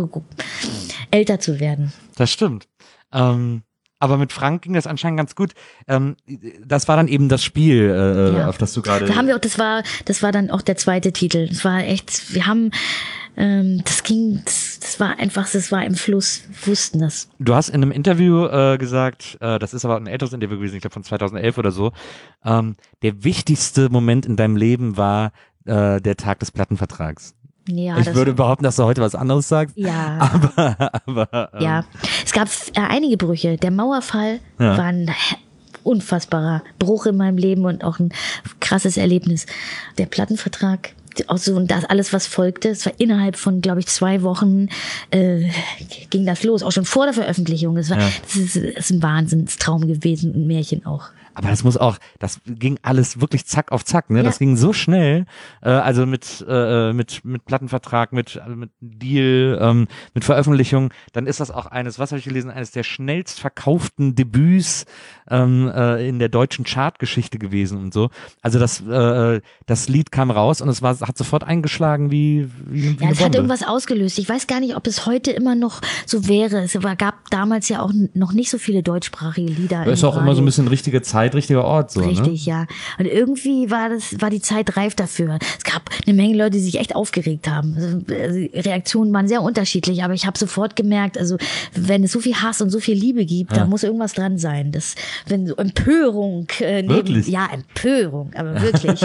älter zu werden.
Das stimmt. Ähm Aber mit Frank ging das anscheinend ganz gut. Ähm, das war dann eben das Spiel, äh, ja. auf das du gerade.
Da haben wir auch, das war, das war dann auch der zweite Titel. Das war echt, wir haben, ähm, das ging, das, das war einfach, das war im Fluss, wir wussten das.
Du hast in einem Interview äh, gesagt, äh, das ist aber ein älteres Interview gewesen, ich glaube von zweitausendelf oder so. Ähm, der wichtigste Moment in deinem Leben war äh, der Tag des Plattenvertrags.
Ja,
ich würde behaupten, dass du heute was anderes sagst.
Ja.
Aber, aber ähm.
ja, es gab äh, einige Brüche. Der Mauerfall ja. war ein unfassbarer Bruch in meinem Leben und auch ein krasses Erlebnis. Der Plattenvertrag, auch so und das alles, was folgte, es war innerhalb von, glaube ich, zwei Wochen äh, ging das los, auch schon vor der Veröffentlichung. Es war, ja. das, ist, das ist ein Wahnsinnstraum gewesen, ein Märchen auch.
Aber das muss auch, das ging alles wirklich zack auf zack, ne? Ja. Das ging so schnell, äh, also mit äh, mit mit Plattenvertrag, mit also mit Deal, ähm, mit Veröffentlichung. Dann ist das auch eines, was habe ich gelesen, eines der schnellst verkauften Debüts ähm, äh, in der deutschen Chartgeschichte gewesen und so. Also das äh, das Lied kam raus und es war hat sofort eingeschlagen wie wie, wie
ja,
eine
es
Bombe.
Hat irgendwas ausgelöst. Ich weiß gar nicht, ob es heute immer noch so wäre. Es gab damals ja auch noch nicht so viele deutschsprachige Lieder.
Da ist auch Radio. Immer so ein bisschen richtige Zeit, richtiger Ort so.
Richtig,
ne?
ja. Und irgendwie war das, war die Zeit reif dafür. Es gab eine Menge Leute, die sich echt aufgeregt haben. Also, die Reaktionen waren sehr unterschiedlich, aber ich habe sofort gemerkt, also wenn es so viel Hass und so viel Liebe gibt, ja. da muss irgendwas dran sein. Das, wenn so Empörung äh, neben,
wirklich?
Ja, Empörung, aber wirklich.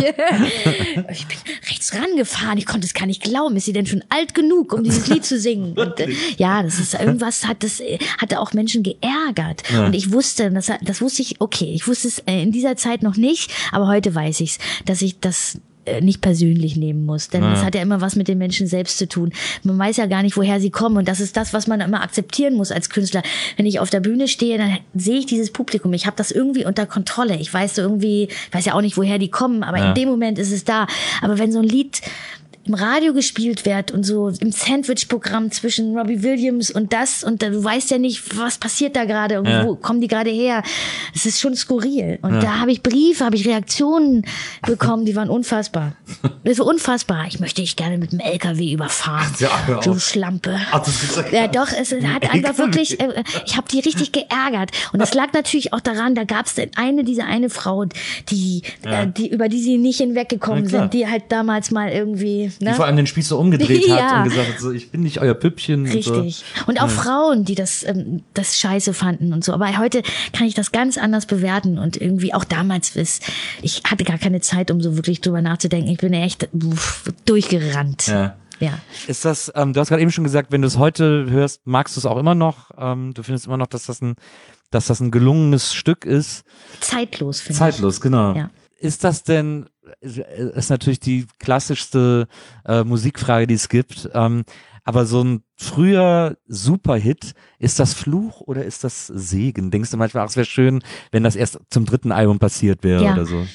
Ich bin rechts rangefahren, ich konnte es gar nicht glauben. Ist sie denn schon alt genug, um dieses Lied zu singen? Und, äh, ja, das ist irgendwas hat das hatte auch Menschen geärgert. Ja. Und ich wusste, das, das wusste ich, okay, ich wusste es äh, in dieser Zeit noch nicht, aber heute weiß ich's, dass ich das nicht persönlich nehmen muss, denn es ja. hat ja immer was mit den Menschen selbst zu tun. Man weiß ja gar nicht, woher sie kommen und das ist das, was man immer akzeptieren muss als Künstler. Wenn ich auf der Bühne stehe, dann sehe ich dieses Publikum, ich habe das irgendwie unter Kontrolle. Ich weiß so irgendwie, ich weiß ja auch nicht, woher die kommen, aber ja. in dem Moment ist es da. Aber wenn so ein Lied im Radio gespielt wird und so im Sandwich-Programm zwischen Robbie Williams und das und du weißt ja nicht, was passiert da gerade und ja. wo kommen die gerade her. Es ist schon skurril. Und ja. da habe ich Briefe, habe ich Reaktionen bekommen, die waren unfassbar. Das war unfassbar. Ich möchte dich gerne mit dem L K W überfahren. Ja, du Schlampe. Ach, das ja doch, es hat einfach wirklich, ich habe die richtig geärgert. Und das lag natürlich auch daran, da gab es eine, diese eine Frau, die, ja. die über die sie nicht hinweggekommen sind, die halt damals mal irgendwie
Die ne? vor allem den Spieß so umgedreht ja. hat und gesagt hat, so, ich bin nicht euer Püppchen.
Richtig.
Und, so.
und auch
ja.
Frauen, die das, ähm, das scheiße fanden und so. Aber heute kann ich das ganz anders bewerten und irgendwie auch damals, ist, ich hatte gar keine Zeit, um so wirklich drüber nachzudenken. Ich bin echt uff, durchgerannt.
Ja.
Ja.
Ist das, ähm, du hast gerade eben schon gesagt, wenn du es heute hörst, magst du es auch immer noch? Ähm, du findest immer noch, dass das ein, dass das ein gelungenes Stück ist?
Zeitlos, finde ich.
Zeitlos, genau.
Ja.
Ist das denn, ist natürlich die klassischste äh, Musikfrage, die es gibt, ähm, aber so ein früher Superhit, ist das Fluch oder ist das Segen? Denkst du manchmal, ach, es wäre schön, wenn das erst zum dritten Album passiert wäre
ja.
oder so?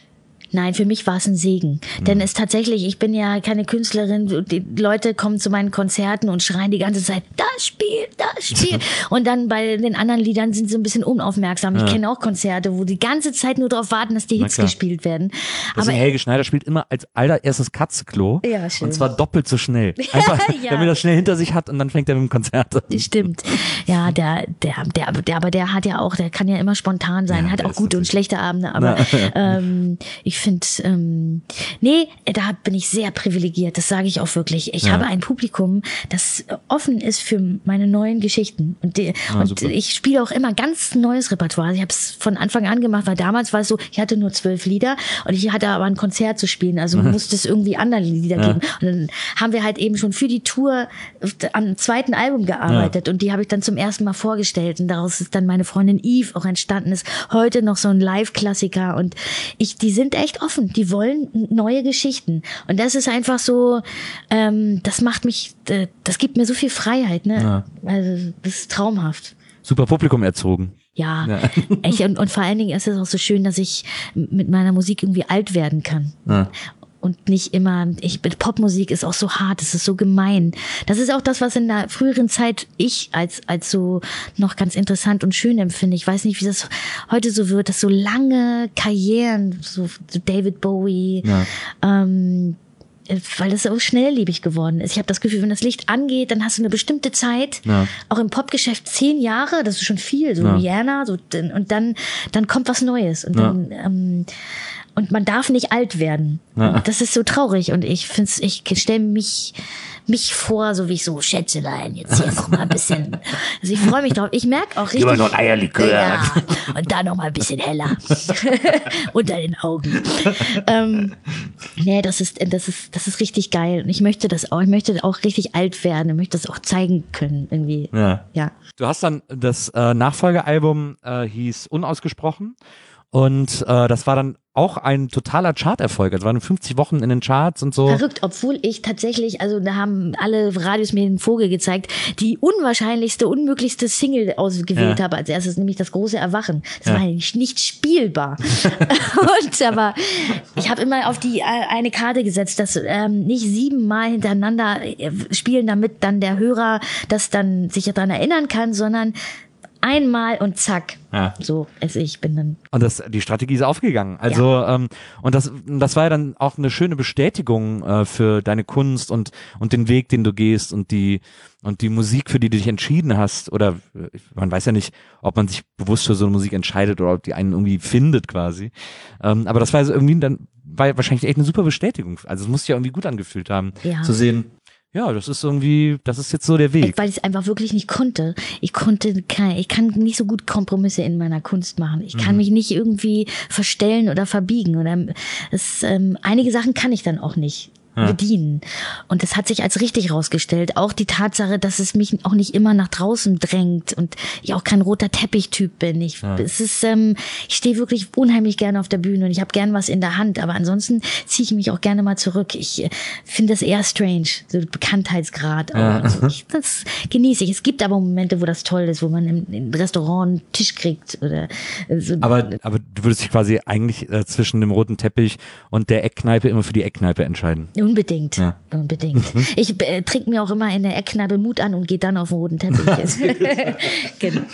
Nein, für mich war es ein Segen. Mhm. Denn es tatsächlich, ich bin ja keine Künstlerin, die Leute kommen zu meinen Konzerten und schreien die ganze Zeit, das Spiel, das Spiel. Und dann bei den anderen Liedern sind sie ein bisschen unaufmerksam. Ja. Ich kenne auch Konzerte, wo die ganze Zeit nur darauf warten, dass die Hits gespielt werden.
Aber Helge Schneider spielt immer als allererstes Katzenklo.
Ja, schön.
Und zwar doppelt so schnell. Einfach, ja. damit er das schnell hinter sich hat und dann fängt er mit dem Konzert an.
Stimmt. Ja, der, der, der, der, aber der hat ja auch, der kann ja immer spontan sein, ja, hat auch gute und schlechte Abende. Aber ähm, ich finde, ähm, nee, da bin ich sehr privilegiert, das sage ich auch wirklich. Ich ja. habe ein Publikum, das offen ist für meine neuen Geschichten. Und, die, ja, und ich spiele auch immer ganz neues Repertoire. Ich habe es von Anfang an gemacht, weil damals war es so, ich hatte nur zwölf Lieder und ich hatte aber ein Konzert zu spielen, also mhm. musste es irgendwie andere Lieder ja. geben. Und dann haben wir halt eben schon für die Tour am zweiten Album gearbeitet ja. und die habe ich dann zum ersten Mal vorgestellt und daraus ist dann meine Freundin Eve auch entstanden, ist heute noch so ein Live-Klassiker und ich, die sind echt offen, die wollen neue Geschichten und das ist einfach so, ähm, das macht mich, das gibt mir so viel Freiheit, ne? Ja. Also das ist traumhaft.
Super Publikum erzogen.
Ja, ja. Echt, und, und vor allen Dingen ist es auch so schön, dass ich mit meiner Musik irgendwie alt werden kann. Ja. Und nicht immer, ich, Popmusik ist auch so hart, es ist so gemein. Das ist auch das, was in der früheren Zeit ich als, als so noch ganz interessant und schön empfinde. Ich weiß nicht, wie das heute so wird, dass so lange Karrieren, so David Bowie, ja. ähm, weil das so schnelllebig geworden ist. Ich habe das Gefühl, wenn das Licht angeht, dann hast du eine bestimmte Zeit, ja. auch im Popgeschäft zehn Jahre, das ist schon viel, so ja. Rihanna, so, und dann, dann kommt was Neues und ja. dann, ähm, und man darf nicht alt werden. Ja. Das ist so traurig und ich find's, ich stelle mich mich vor, so wie ich so, Schätzelein, jetzt hier noch mal ein bisschen. Also ich freue mich drauf. Ich merke auch richtig.
Immer noch Eierlikör.
Ja, und da noch mal ein bisschen heller. Unter den Augen. ähm, nee, das ist, das ist, das ist richtig geil. Und ich möchte das auch, ich möchte auch richtig alt werden. Ich möchte das auch zeigen können, irgendwie.
Ja.
ja.
Du hast dann, das äh, Nachfolgealbum äh, hieß Unausgesprochen. Und äh, das war dann auch ein totaler Charterfolg. Es waren fünfzig Wochen in den Charts und so.
Verrückt, obwohl ich tatsächlich, also da haben alle Radios mir den Vogel gezeigt, die unwahrscheinlichste, unmöglichste Single ausgewählt ja. habe als erstes, nämlich das große Erwachen. Das ja. war nicht, nicht spielbar. Und aber ich habe immer auf die eine Karte gesetzt, dass ähm, nicht siebenmal hintereinander spielen, damit dann der Hörer das dann sich daran erinnern kann, sondern einmal und zack. Ja. So, also ich bin dann.
Und das, die Strategie ist aufgegangen. Also, ja. ähm, und das, das war ja dann auch eine schöne Bestätigung äh, für deine Kunst und, und den Weg, den du gehst und die, und die Musik, für die du dich entschieden hast. Oder man weiß ja nicht, ob man sich bewusst für so eine Musik entscheidet oder ob die einen irgendwie findet quasi. Ähm, aber das war also irgendwie dann, war wahrscheinlich echt eine super Bestätigung. Also es muss sich ja irgendwie gut angefühlt haben, ja. zu sehen. Ja, das ist irgendwie, das ist jetzt so der Weg.
Weil ich es einfach wirklich nicht konnte. Ich konnte, kein, ich kann nicht so gut Kompromisse in meiner Kunst machen. Ich kann mhm. mich nicht irgendwie verstellen oder verbiegen. Oder es, ähm, einige Sachen kann ich dann auch nicht ja. bedienen. Und das hat sich als richtig rausgestellt. Auch die Tatsache, dass es mich auch nicht immer nach draußen drängt und ich auch kein roter Teppich-Typ bin. Ich, ja. es ist, ähm, ich stehe wirklich unheimlich gerne auf der Bühne und ich habe gern was in der Hand. Aber ansonsten ziehe ich mich auch gerne mal zurück. Ich äh, finde das eher strange, so Bekanntheitsgrad. Ja. Also ich, das genieße ich. Es gibt aber Momente, wo das toll ist, wo man im, im Restaurant einen Tisch kriegt oder so.
Aber, aber du würdest dich quasi eigentlich äh, zwischen dem roten Teppich und der Eckkneipe immer für die Eckkneipe entscheiden.
Unbedingt, ja. unbedingt. Ich äh, trinke mir auch immer in der Eckkneipe Mut an und gehe dann auf den roten Teppich. Genau.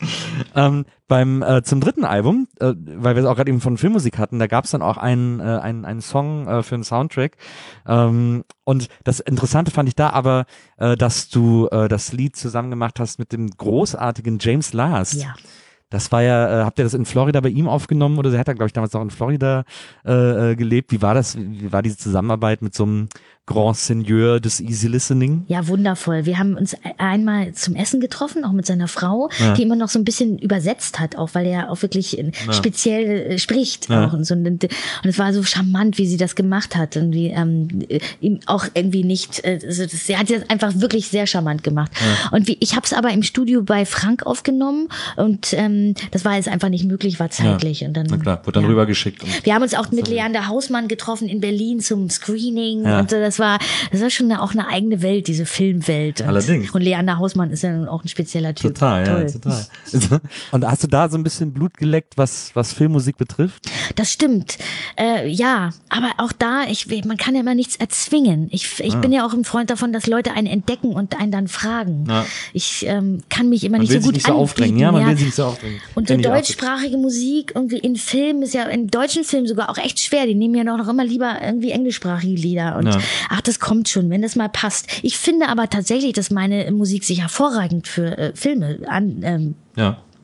Ähm, beim äh, zum dritten Album, äh, weil wir es auch gerade eben von Filmmusik hatten, da gab es dann auch einen, äh, einen, einen Song äh, für einen Soundtrack. Ähm, und das Interessante fand ich da aber, äh, dass du äh, das Lied zusammen gemacht hast mit dem großartigen James Last.
Ja.
Das war ja, äh, habt ihr das in Florida bei ihm aufgenommen oder er hat da, glaube ich, damals auch in Florida äh, gelebt. Wie war das, wie war diese Zusammenarbeit mit so einem Grand Seigneur des Easy Listening?
Ja, wundervoll. Wir haben uns einmal zum Essen getroffen, auch mit seiner Frau, ja. die immer noch so ein bisschen übersetzt hat, auch weil er auch wirklich ja. speziell äh, spricht. Ja. Auch und, so. Und es war so charmant, wie sie das gemacht hat. Und wie, ähm, ihm auch irgendwie nicht, äh, also das, sie hat es einfach wirklich sehr charmant gemacht. Ja. Und wie, ich habe es aber im Studio bei Frank aufgenommen und ähm, das war jetzt einfach nicht möglich, war zeitlich. Ja. Und dann,
Na klar, wurde dann
ja.
rübergeschickt. Und
wir haben uns auch mit Leander Hausmann getroffen in Berlin zum Screening ja. und so, das war, das war schon eine, auch eine eigene Welt, diese Filmwelt. Und,
Allerdings.
Und Leander Hausmann ist ja auch ein spezieller Typ.
Total,
Toll.
ja, total. Und hast du da so ein bisschen Blut geleckt, was, was Filmmusik betrifft?
Das stimmt. Äh, ja, aber auch da, ich, man kann ja immer nichts erzwingen. Ich, ich ah. bin ja auch ein Freund davon, dass Leute einen entdecken und einen dann fragen. Ja. Ich ähm, kann mich immer
man
nicht so gut
nicht so aufdrängen. Ja, man ja. will sich nicht so aufdrängen.
Und so deutschsprachige Musik irgendwie in Filmen ist ja in deutschen Filmen sogar auch echt schwer. Die nehmen ja noch immer lieber irgendwie englischsprachige Lieder. Und ja. ach, das kommt schon, wenn das mal passt. Ich finde aber tatsächlich, dass meine Musik sich hervorragend für äh, Filme an, ähm,
ja.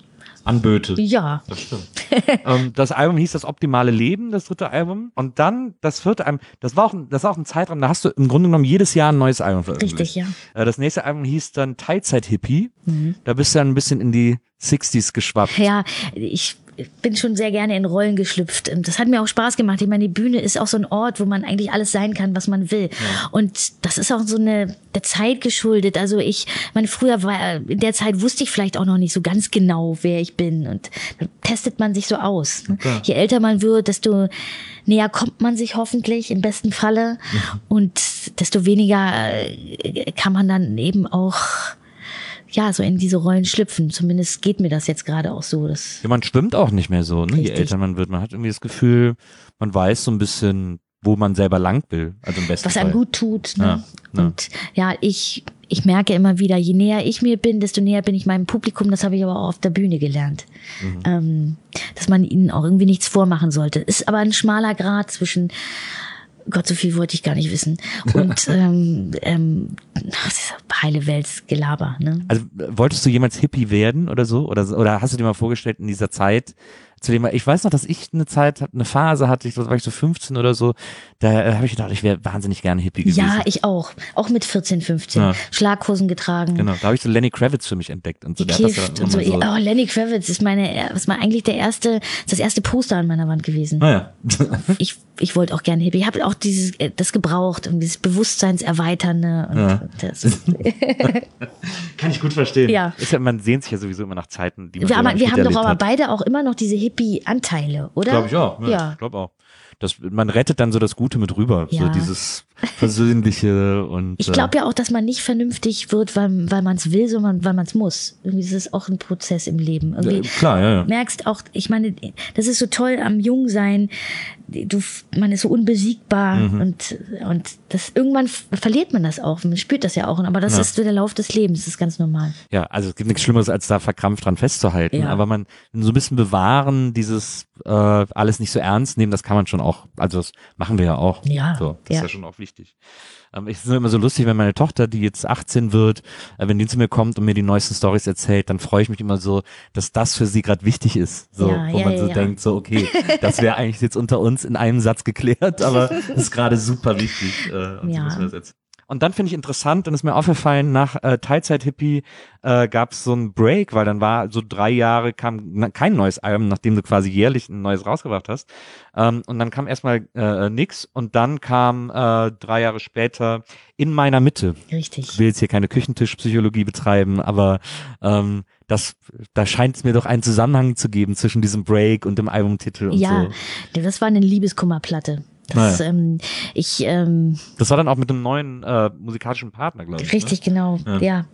anböte.
Ja.
Das stimmt. ähm, das Album hieß Das optimale Leben, das dritte Album. Und dann das vierte Album, das war auch, ein, das war auch ein Zeitraum, da hast du im Grunde genommen jedes Jahr ein neues Album veröffentlicht.
Richtig, ja.
Äh, das nächste Album hieß dann Teilzeit-Hippie.
Mhm.
Da bist du dann ein bisschen in die sechziger geschwappt.
Ja, ich bin schon sehr gerne in Rollen geschlüpft. Das hat mir auch Spaß gemacht. Ich meine, die Bühne ist auch so ein Ort, wo man eigentlich alles sein kann, was man will. Ja. Und das ist auch so eine der Zeit geschuldet. Also ich, meine, früher war, in der Zeit wusste ich vielleicht auch noch nicht so ganz genau, wer ich bin. Und dann testet man sich so aus. Okay. Je älter man wird, desto näher kommt man sich hoffentlich, im besten Falle. Mhm. Und desto weniger kann man dann eben auch ja, so in diese Rollen schlüpfen. Zumindest geht mir das jetzt gerade auch so. Dass
ja, man schwimmt auch nicht mehr so, ne? Je älter man wird. Man hat irgendwie das Gefühl, man weiß so ein bisschen, wo man selber lang will. Also im besten
Was
Fall.
einem gut tut. Ne?
Ja, ja.
Und ja, ich, ich merke immer wieder, je näher ich mir bin, desto näher bin ich meinem Publikum. Das habe ich aber auch auf der Bühne gelernt. Mhm. Ähm, dass man ihnen auch irgendwie nichts vormachen sollte. Ist aber ein schmaler Grat zwischen Gott, so viel wollte ich gar nicht wissen. Und ähm, ähm, heile Weltgelaber. Ne?
Also wolltest du jemals Hippie werden oder so? Oder, oder hast du dir mal vorgestellt in dieser Zeit, zu dem, ich weiß noch, dass ich eine Zeit, eine Phase hatte, ich, da war ich so fünfzehn oder so, da äh, habe ich gedacht, ich wäre wahnsinnig gerne Hippie gewesen.
Ja, ich auch. Auch mit vierzehn, fünfzehn. Ja. Schlaghosen getragen.
Genau, da habe ich so Lenny Kravitz für mich entdeckt. Und so.
Gekifft und so. so. Oh, Lenny Kravitz ist meine, das war eigentlich der erste, das erste Poster an meiner Wand gewesen.
Ah, ja.
ich ich wollte auch gerne Hippie. Ich habe auch dieses, das gebraucht, dieses Bewusstseinserweiternde. Und
ja.
das
Kann ich gut verstehen.
Ja.
Ist ja. Man sehnt sich ja sowieso immer nach Zeiten, die man
Wir, aber, wir haben doch aber
hat.
beide auch immer noch diese Hippie-Anteile, oder?
Glaube ich auch. Ja. ja. Ich glaube auch. Das, man rettet dann so das Gute mit rüber. Ja. So dieses Versöhnliche und.
Ich glaube ja auch, dass man nicht vernünftig wird, weil, weil man es will, sondern weil man es muss. Irgendwie ist es auch ein Prozess im Leben. Irgendwie
ja, klar, ja, ja.
Merkst auch, ich meine, das ist so toll am Jungsein. Du, man ist so unbesiegbar mhm. und, und das, irgendwann verliert man das auch. Man spürt das ja auch. Aber das ja. ist so der Lauf des Lebens. Das ist ganz normal.
Ja, also es gibt nichts Schlimmeres, als da verkrampft dran festzuhalten. Ja. Aber man so ein bisschen bewahren, dieses äh, alles nicht so ernst nehmen, das kann man schon auch, also das machen wir ja auch.
Ja.
So, das
ja.
ist ja schon auch wichtig. Ähm, ich finde es immer so lustig, wenn meine Tochter, die jetzt achtzehn wird, äh, wenn die zu mir kommt und mir die neuesten Storys erzählt, dann freue ich mich immer so, dass das für sie gerade wichtig ist. So,
ja,
wo
ja,
man so
ja.
denkt, so okay, das wäre eigentlich jetzt unter uns in einem Satz geklärt, aber das ist gerade super wichtig. Äh, und
ja.
so müssen wir das jetzt. Und dann finde ich interessant, und ist mir aufgefallen, nach äh, Teilzeit-Hippie äh, gab es so einen Break, weil dann war so drei Jahre kam na, kein neues Album, nachdem du quasi jährlich ein neues rausgebracht hast. Ähm, und dann kam erstmal äh, nix und dann kam äh, drei Jahre später In meiner Mitte.
Richtig.
Ich will jetzt hier keine Küchentischpsychologie betreiben, aber ähm, das, da scheint es mir doch einen Zusammenhang zu geben zwischen diesem Break und dem Albumtitel und
ja,
so.
Ja, das war eine Liebeskummerplatte. Das, naja. ähm, ich, ähm,
das war dann auch mit einem neuen äh, musikalischen Partner, glaube ich.
Richtig,
ne?
genau, ja. ja.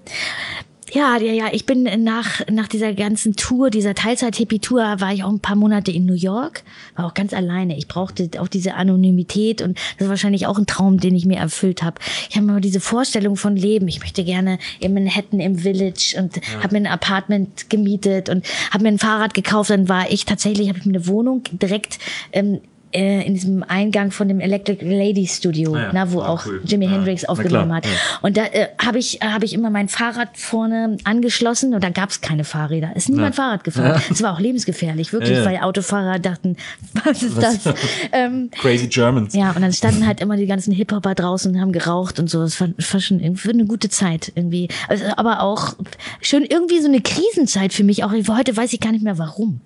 Ja, ja, ja, ich bin nach, nach dieser ganzen Tour, dieser Teilzeit-Hippie-Tour, war ich auch ein paar Monate in New York, war auch ganz alleine. Ich brauchte auch diese Anonymität und das ist wahrscheinlich auch ein Traum, den ich mir erfüllt habe. Ich habe immer diese Vorstellung von Leben. Ich möchte gerne in Manhattan im Village und ja. habe mir ein Apartment gemietet und habe mir ein Fahrrad gekauft. Dann war ich tatsächlich, habe ich mir eine Wohnung direkt ähm, in diesem Eingang von dem Electric Ladies Studio, ah ja, na, wo auch cool. Jimi ja, Hendrix aufgenommen hat. Ja. Und da äh, habe ich habe ich immer mein Fahrrad vorne angeschlossen und da gab es keine Fahrräder. Es ist niemand ja. Fahrrad gefahren. Es ja. war auch lebensgefährlich, wirklich, ja, ja. weil Autofahrer dachten, was ist was? das? ähm,
Crazy Germans.
Ja, und dann standen halt immer die ganzen Hip-Hopper draußen und haben geraucht und so. Das war, war schon irgendwie eine gute Zeit irgendwie. Also, aber auch schon irgendwie so eine Krisenzeit für mich. Auch heute weiß ich gar nicht mehr warum.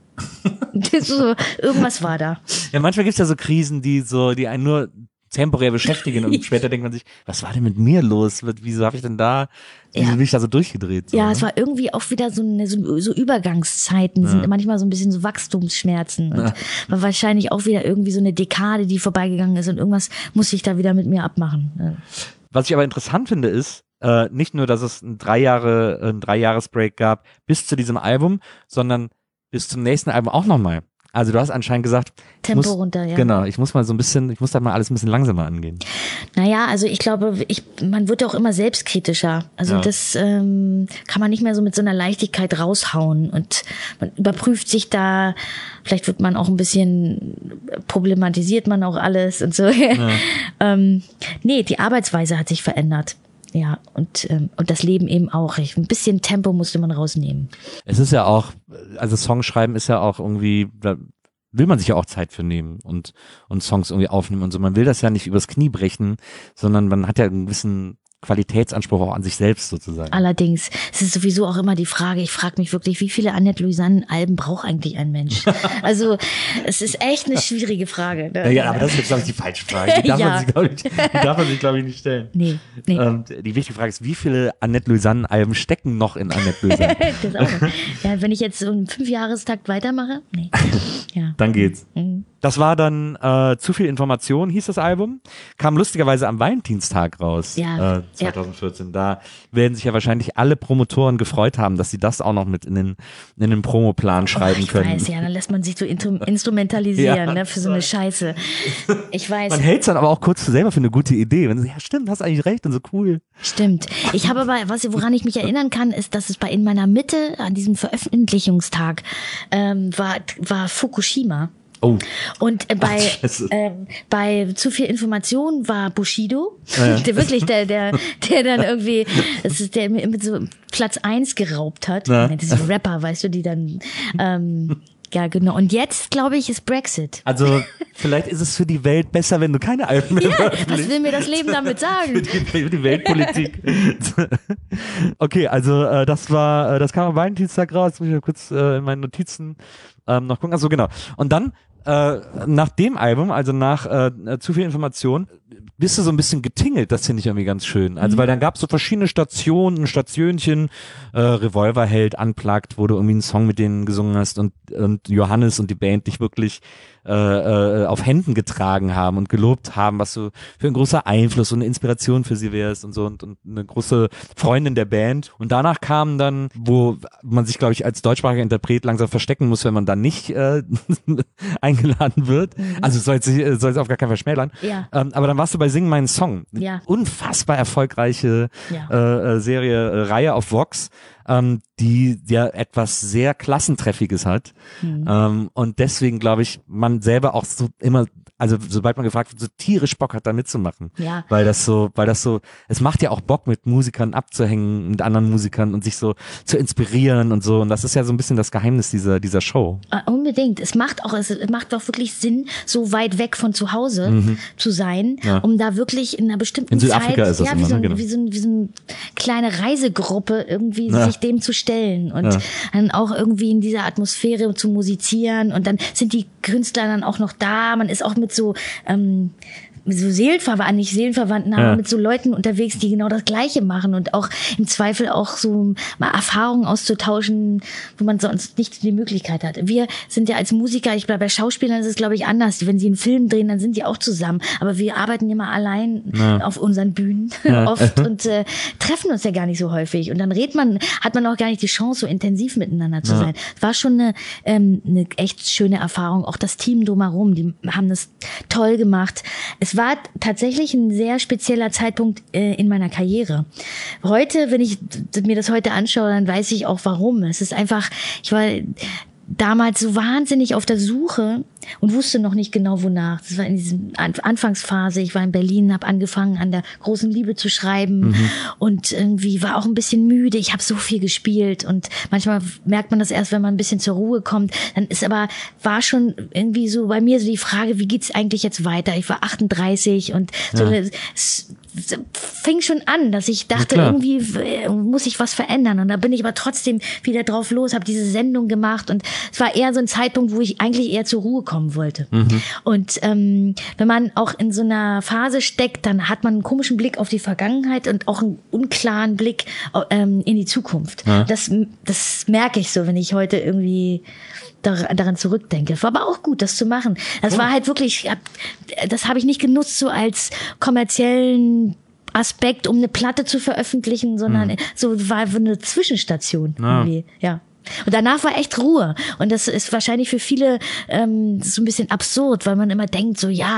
so, irgendwas war da.
Ja, manchmal gibt's ja so Krisen, die so, die einen nur temporär beschäftigen und später denkt man sich, was war denn mit mir los? Wieso habe ich denn da, wieso
ja.
bin ich da so durchgedreht? So,
ja,
ne?
Es war irgendwie auch wieder so, eine, so, so Übergangszeiten, ja. sind manchmal so ein bisschen so Wachstumsschmerzen und ja. war wahrscheinlich auch wieder irgendwie so eine Dekade, die vorbeigegangen ist und irgendwas muss ich da wieder mit mir abmachen. Ja.
Was ich aber interessant finde ist, äh, nicht nur, dass es ein drei Jahre, ein Drei-Jahres-Break gab bis zu diesem Album, sondern bis zum nächsten Album auch nochmal. Also du hast anscheinend gesagt,
Tempo
muss,
runter, ja.
Genau, ich muss mal so ein bisschen, ich muss da mal alles ein bisschen langsamer angehen.
Naja, also ich glaube, ich, man wird ja auch immer selbstkritischer. Also ja. das ähm, kann man nicht mehr so mit so einer Leichtigkeit raushauen und man überprüft sich da, vielleicht wird man auch ein bisschen, problematisiert man auch alles und so. Ja. ähm, nee, die Arbeitsweise hat sich verändert. ja, und, ähm, und das Leben eben auch. Ich, ein bisschen Tempo musste man rausnehmen.
Es ist ja auch, also Songschreiben ist ja auch irgendwie, da will man sich ja auch Zeit für nehmen und, und Songs irgendwie aufnehmen und so. Man will das ja nicht übers Knie brechen, sondern man hat ja einen gewissen Qualitätsanspruch auch an sich selbst sozusagen.
Allerdings, es ist sowieso auch immer die Frage, ich frage mich wirklich, wie viele Annette Louisanne-Alben braucht eigentlich ein Mensch? Also es ist echt eine schwierige Frage.
Ja, ja, aber das ist jetzt, glaube ich, die falsche Frage. Die darf,
Ja.
man sich, glaube ich, die darf man sich, glaube ich, nicht stellen.
Nee, nee.
Ähm, die wichtige Frage ist, wie viele Annette Louisanne-Alben stecken noch in Annette Louisanne?
Das auch noch. Ja, wenn ich jetzt so einen Fünfjahrestakt weitermache, nee. Ja.
Dann geht's.
Mhm.
Das war dann äh, Zu viel Information, hieß das Album. Kam lustigerweise am Valentinstag raus,
Ja,
äh, zwanzig vierzehn. Ja. Da werden sich ja wahrscheinlich alle Promotoren gefreut haben, dass sie das auch noch mit in den, in den Promoplan schreiben
oh, ich
können.
Ich weiß, ja, dann lässt man sich so intru- instrumentalisieren,
Ja,
ne, für so eine Scheiße. Ich weiß.
Man hält es dann aber auch kurz selber für eine gute Idee. Wenn sie, ja stimmt, hast eigentlich recht und so cool.
Stimmt. Ich habe aber, was, woran ich mich erinnern kann, ist, dass es bei in meiner Mitte an diesem Veröffentlichungstag ähm, war, war Fukushima.
Oh.
Und äh, bei,
Ach,
ähm, bei Zu viel Information war Bushido,
ja.
der wirklich, der, der, der dann irgendwie, das ist der mit so Platz eins geraubt hat.
Ja.
Diese Rapper, weißt du, die dann, ähm, ja, genau. Und jetzt, glaube ich, ist Brexit.
Also, vielleicht ist es für die Welt besser, wenn du keine Alben mehr
Ja,
veröffentlichst.
was will mir das Leben damit sagen?
Für die, für die Weltpolitik. Okay, also äh, das war, äh, das kam am Valentinstag raus. Jetzt muss ich mal kurz äh, in meinen Notizen ähm, noch gucken. Also genau. Und dann äh, nach dem Album, also nach äh, Zu viel Information, bist du so ein bisschen getingelt. Das finde ich irgendwie ganz schön. Also, mhm. weil dann gab es so verschiedene Stationen, Stationchen, äh, Revolverheld, Unplugged, wo du irgendwie einen Song mit denen gesungen hast und, und Johannes und die Band dich wirklich äh, äh, auf Händen getragen haben und gelobt haben, was du für ein großer Einfluss und eine Inspiration für sie wärst und so und, und eine große Freundin der Band. Und danach kamen dann, wo man sich, glaube ich, als deutschsprachiger Interpret langsam verstecken muss, wenn man dann nicht äh, eingeladen wird. Mhm. Also soll es soll es auf gar keinen Fall schmälern.
Ja.
Ähm, aber dann warst du bei Sing meinen Song.
Ja.
Unfassbar erfolgreiche
Ja.
äh, Serie, äh, Reihe auf Vox, ähm, die ja etwas sehr Klassentreffiges hat. Mhm. Ähm, und deswegen glaube ich, man selber auch so immer, also sobald man gefragt wird, so tierisch Bock hat, da mitzumachen.
Ja.
Weil das so, weil das so, es macht ja auch Bock, mit Musikern abzuhängen, mit anderen Musikern und sich so zu inspirieren und so. Und das ist ja so ein bisschen das Geheimnis dieser, dieser Show.
Uh, unbedingt. Es macht auch, es macht auch wirklich Sinn, so weit weg von zu Hause
mhm.
zu sein,
ja.
um da wirklich in einer bestimmten
in Südafrika
Zeit,
ist das
ja,
immer,
wie, so,
ne? Genau.
wie, so, wie so eine kleine Reisegruppe irgendwie
ja.
sich dem zu stellen und
ja.
dann auch irgendwie in dieser Atmosphäre zu musizieren und dann sind die Künstler dann auch noch da. Man ist auch mit so ähm, so Seelenverwandten, nicht Seelenverwandten, aber
ja.
mit so Leuten unterwegs, die genau das Gleiche machen und auch im Zweifel auch so mal Erfahrungen auszutauschen, wo man sonst nicht die Möglichkeit hat. Wir sind ja als Musiker, ich glaube, bei Schauspielern ist es, glaube ich, anders. Wenn sie einen Film drehen, dann sind die auch zusammen. Aber wir arbeiten immer allein ja. auf unseren Bühnen ja. oft und äh, treffen uns ja gar nicht so häufig. Und dann redet man, hat man auch gar nicht die Chance, so intensiv miteinander zu ja. sein. Es war schon eine, ähm, eine echt schöne Erfahrung. Auch das Team drumherum, die haben das toll gemacht. Es war tatsächlich ein sehr spezieller Zeitpunkt äh, in meiner Karriere. Heute, wenn ich mir das heute anschaue, dann weiß ich auch warum. Es ist einfach, ich war damals so wahnsinnig auf der Suche und wusste noch nicht genau wonach. Das war in diesem Anfangsphase. Ich war in Berlin, habe angefangen an der großen Liebe zu schreiben mhm. und irgendwie war auch ein bisschen müde. Ich habe so viel gespielt und manchmal merkt man das erst, wenn man ein bisschen zur Ruhe kommt. Dann ist aber war schon irgendwie so bei mir so die Frage, wie geht's eigentlich jetzt weiter? Ich war achtunddreißig und so ja. es, es fing schon an, dass ich dachte, ja, irgendwie muss ich was verändern und da bin ich aber trotzdem wieder drauf los, habe diese Sendung gemacht und es war eher so ein Zeitpunkt, wo ich eigentlich eher zur Ruhe kommen wollte. Mhm. Und ähm, wenn man auch in so einer Phase steckt, dann hat man einen komischen Blick auf die Vergangenheit und auch einen unklaren Blick ähm, in die Zukunft. Ja. Das, das merke ich so, wenn ich heute irgendwie daran zurückdenke. Es war aber auch gut, das zu machen. Das oh. war halt wirklich, das habe ich nicht genutzt so als kommerziellen Aspekt, um eine Platte zu veröffentlichen, sondern mhm. so war eine Zwischenstation. Ja. Irgendwie. Ja. Und danach war echt Ruhe. Und das ist wahrscheinlich für viele ähm, so ein bisschen absurd, weil man immer denkt, so ja,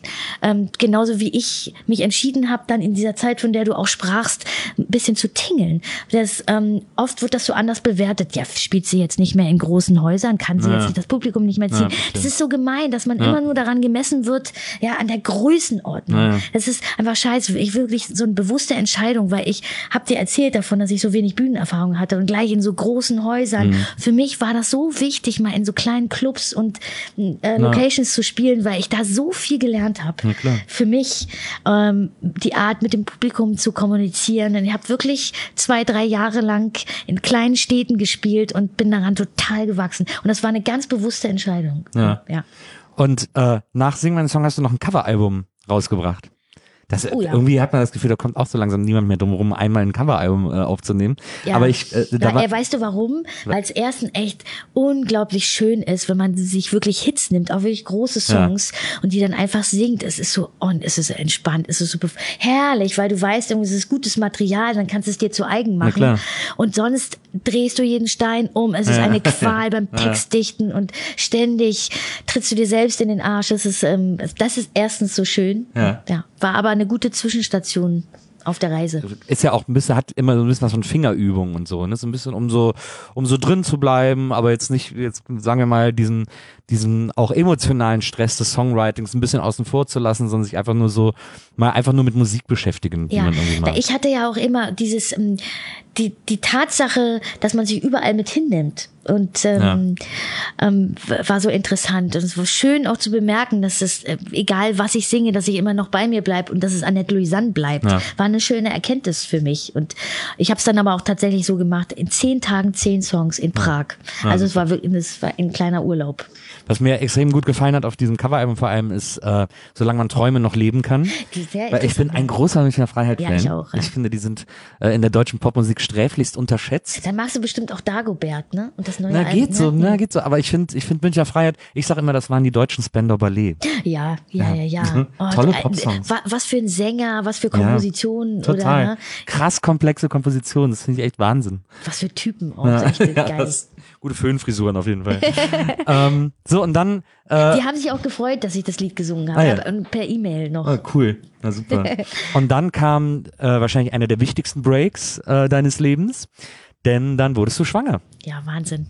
ähm, genauso wie ich mich entschieden habe, dann in dieser Zeit, von der du auch sprachst, ein bisschen zu tingeln. Das, ähm, oft wird das so anders bewertet. Ja, spielt sie jetzt nicht mehr in großen Häusern, kann sie
Ja.
jetzt nicht das Publikum nicht mehr ziehen.
Ja,
das ist so gemein, dass man
Ja.
immer nur daran gemessen wird, ja, an der Größenordnung.
Ja.
Das ist einfach scheiße. Ich wirklich so eine bewusste Entscheidung, weil ich habe dir erzählt davon, dass ich so wenig Bühnenerfahrung hatte und gleich in so großen Häusern.
Mhm.
Für mich war das so wichtig, mal in so kleinen Clubs und äh, Locations zu spielen, weil ich da so viel gelernt habe.
Ja, klar.
Für mich ähm, die Art, mit dem Publikum zu kommunizieren. Und ich habe wirklich zwei, drei Jahre lang in kleinen Städten gespielt und bin daran total gewachsen. Und das war eine ganz bewusste Entscheidung.
Ja.
ja.
Und äh, nach Sing meinen Song hast du noch ein Coveralbum rausgebracht. Das,
Oh ja.
Irgendwie hat man das Gefühl, da kommt auch so langsam niemand mehr drum rum, einmal ein Coveralbum äh, aufzunehmen.
Ja.
Aber ich, äh, da
ja,
war,
ja, weißt du warum? Weil es erstens echt unglaublich schön ist, wenn man sich wirklich Hits nimmt, auch wirklich große Songs und die dann einfach singt. Es ist so on, es ist so entspannt, es ist so bef- herrlich, weil du weißt, irgendwie, es ist gutes Material, dann kannst du es dir zu eigen machen.
klar.
Und sonst drehst du jeden Stein um. Es ist
Ja.
eine Qual beim
Ja.
Textdichten und ständig trittst du dir selbst in den Arsch. Das ist, ähm, das ist erstens so schön.
Ja.
ja. War aber eine gute Zwischenstation auf der Reise.
ist ja auch ein bisschen, hat immer so ein bisschen was von Fingerübung und so, ne? So ein bisschen, um so, um so drin zu bleiben, aber jetzt nicht, jetzt sagen wir mal, diesen, diesen auch emotionalen Stress des Songwritings ein bisschen außen vor zu lassen, sondern sich einfach nur so, mal einfach nur mit Musik beschäftigen, wie
Ja,
man irgendwie
da
macht.
ich hatte ja auch immer dieses, ähm, die, die Tatsache, dass man sich überall mit hinnimmt. Und ähm, ähm, w- war so interessant. Und es war schön auch zu bemerken, dass es, äh, egal was ich singe, dass ich immer noch bei mir bleibe und dass es Annette Louisanne bleibt.
Ja.
War eine schöne Erkenntnis für mich. Und ich habe es dann aber auch tatsächlich so gemacht, in zehn Tagen zehn Songs in Prag. Also es war wirklich, es war ein kleiner Urlaub.
Was mir extrem gut gefallen hat auf diesem Coveralbum vor allem ist, äh, solange man Träume noch leben kann.
Sehr
Weil ich bin ein großer Münchner Freiheit-Fan.
Ja, ich auch, ja.
Ich finde, die sind äh, in der deutschen Popmusik sträflichst unterschätzt.
Dann magst du bestimmt auch Dagobert, ne? Und das neue
Na, geht
Album,
so,
ne?
na, geht so. Aber ich finde, ich finde Münchner Freiheit, ich sag immer, das waren die deutschen Spandau Ballet.
Ja, ja, ja, ja. Oh,
Tolle
äh,
Popsongs.
wa- Was für ein Sänger, was für Kompositionen
Total.
oder ne?
Krass komplexe Kompositionen, das finde ich echt Wahnsinn.
was für Typen auch. Echt geil.
das, gute Föhnfrisuren auf jeden Fall. ähm, so, und dann, äh,
Die haben sich auch gefreut, dass ich das Lied gesungen habe.
Ah, ja.
Und per E-Mail noch.
ah, cool, na super. Und dann kam äh, wahrscheinlich einer der wichtigsten Breaks äh, deines Lebens, denn dann wurdest du schwanger.
Ja, Wahnsinn.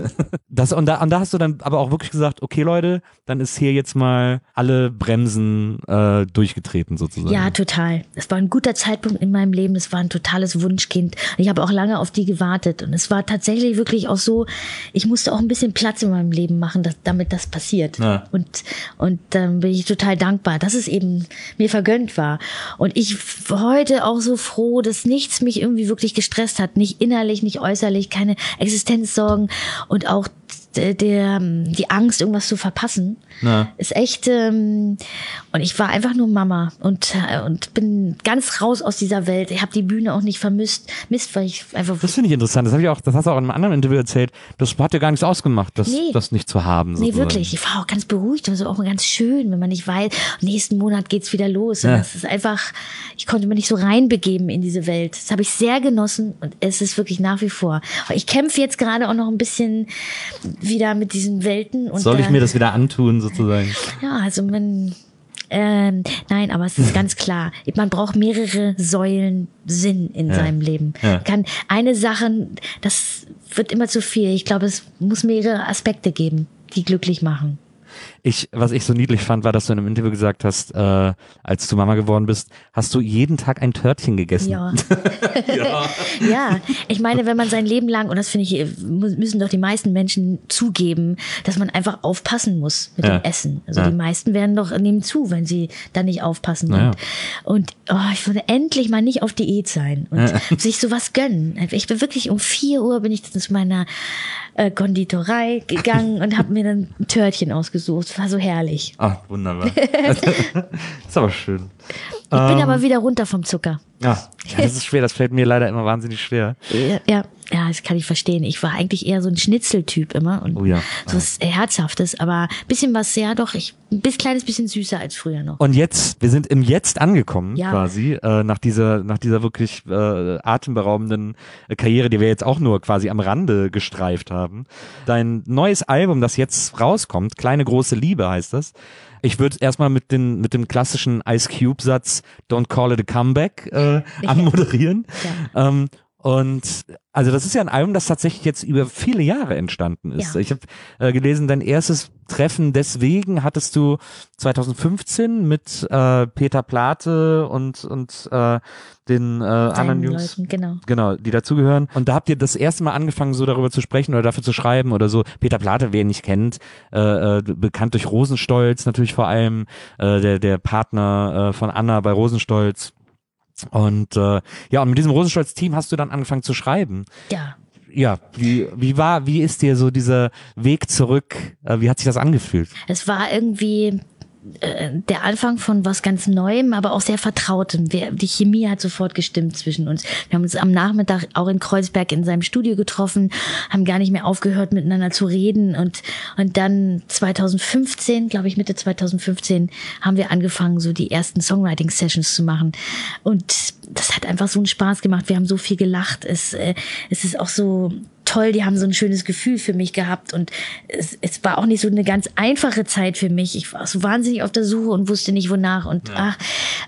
Das, und, da, und da hast du dann aber auch wirklich gesagt, okay Leute, dann ist hier jetzt mal alle Bremsen äh, durchgetreten sozusagen.
Ja, total. Es war ein guter Zeitpunkt in meinem Leben. Es war ein totales Wunschkind. Ich habe auch lange auf die gewartet. Und es war tatsächlich wirklich auch so, ich musste auch ein bisschen Platz in meinem Leben machen, dass, damit das passiert.
Ja.
Und, und ähm, bin ich total dankbar, dass es eben mir vergönnt war. Und ich heute auch so froh, dass nichts mich irgendwie wirklich gestresst hat. Nicht innerlich, nicht äußerlich, keine Existenzsorgen und auch der, der die Angst, irgendwas zu verpassen,
Na.
ist echt. Ähm, und ich war einfach nur Mama und äh, und bin ganz raus aus dieser Welt. Ich habe die Bühne auch nicht vermisst, Mist, weil ich einfach.
Das finde ich interessant. Das habe ich auch, das hast du auch in einem anderen Interview erzählt. Das hat dir gar nichts ausgemacht, das,
Nee.
das nicht zu haben.
Nee,
sozusagen.
wirklich. Ich war auch ganz beruhigt und so auch ganz schön, wenn man nicht weiß, nächsten Monat geht's wieder los. Und
Ja.
das ist einfach, ich konnte mich nicht so reinbegeben in diese Welt. Das habe ich sehr genossen und es ist wirklich nach wie vor. Aber ich kämpfe jetzt gerade auch noch ein bisschen wieder mit diesen Welten. Und
Soll ich
da-
mir das wieder antun sozusagen?
Ja, also man, ähm, nein, aber es ist ganz klar, man braucht mehrere Säulen Sinn in
Ja.
seinem Leben.
Ja.
Kann eine Sache, das wird immer zu viel. Ich glaube, es muss mehrere Aspekte geben, die glücklich machen.
Ich, was ich so niedlich fand, war, dass du in einem Interview gesagt hast, äh, als du Mama geworden bist, hast du jeden Tag ein Törtchen gegessen.
Ja. Ja, ich meine, wenn man sein Leben lang, und das finde ich, müssen doch die meisten Menschen zugeben, dass man einfach aufpassen muss mit
Ja.
dem Essen. Also
Ja.
die meisten werden doch nehmen zu, wenn sie da nicht aufpassen.
Naja.
Und, und oh, ich würde endlich mal nicht auf Diät sein und sich sowas gönnen. Ich bin wirklich um vier Uhr bin ich dann zu meiner äh, Konditorei gegangen und habe mir dann ein Törtchen ausgesucht. Das war so herrlich.
Ah, wunderbar. Ist aber schön.
Ich bin aber wieder runter vom Zucker.
Ja, ja, das ist schwer, das fällt mir leider immer wahnsinnig schwer.
Ja, ja, das kann ich verstehen. Ich war eigentlich eher so ein Schnitzeltyp immer und
oh ja.
so was Herzhaftes, aber bisschen was, ja doch, ich, ein bisschen, kleines bisschen süßer als früher noch.
Und jetzt, wir sind im Jetzt angekommen,
ja.
quasi, äh, nach dieser, nach dieser wirklich äh, atemberaubenden äh, Karriere, die wir jetzt auch nur quasi am Rande gestreift haben. Dein neues Album, das jetzt rauskommt, Kleine große Liebe heißt das. Ich würde erstmal mit den mit dem klassischen Ice Cube Satz Don't call it a comeback äh, anmoderieren. Ja. Ähm, und also das ist ja ein Album, das tatsächlich jetzt über viele Jahre entstanden ist. Ja. Ich habe äh, gelesen, dein erstes Treffen deswegen hattest du zwanzig fünfzehn mit äh, Peter Plate und und äh, den äh, anderen Jungs,
Leuten, genau.
genau, die dazugehören. Und da habt ihr das erste Mal angefangen, so darüber zu sprechen oder dafür zu schreiben oder so. Peter Plate, wer ihn nicht kennt, äh, äh, bekannt durch Rosenstolz natürlich vor allem, äh, der der Partner äh, von Anna bei Rosenstolz. Und äh, ja, und mit diesem Rosenstolz-Team hast du dann angefangen zu schreiben.
Ja.
Ja, wie wie war, wie ist dir so dieser Weg zurück? Äh, wie hat sich das angefühlt?
Es war irgendwie äh, der Anfang von was ganz Neuem, aber auch sehr Vertrautem. Wir, die Chemie hat sofort gestimmt zwischen uns. Wir haben uns am Nachmittag auch in Kreuzberg in seinem Studio getroffen, haben gar nicht mehr aufgehört, miteinander zu reden. Und und dann zwanzig fünfzehn, glaube ich Mitte zwanzig fünfzehn, haben wir angefangen, so die ersten Songwriting-Sessions zu machen. Und das hat einfach so einen Spaß gemacht. Wir haben so viel gelacht. Es, äh, es ist auch so toll, die haben so ein schönes Gefühl für mich gehabt und es, es war auch nicht so eine ganz einfache Zeit für mich. Ich war so wahnsinnig auf der Suche und wusste nicht wonach und ja. ach,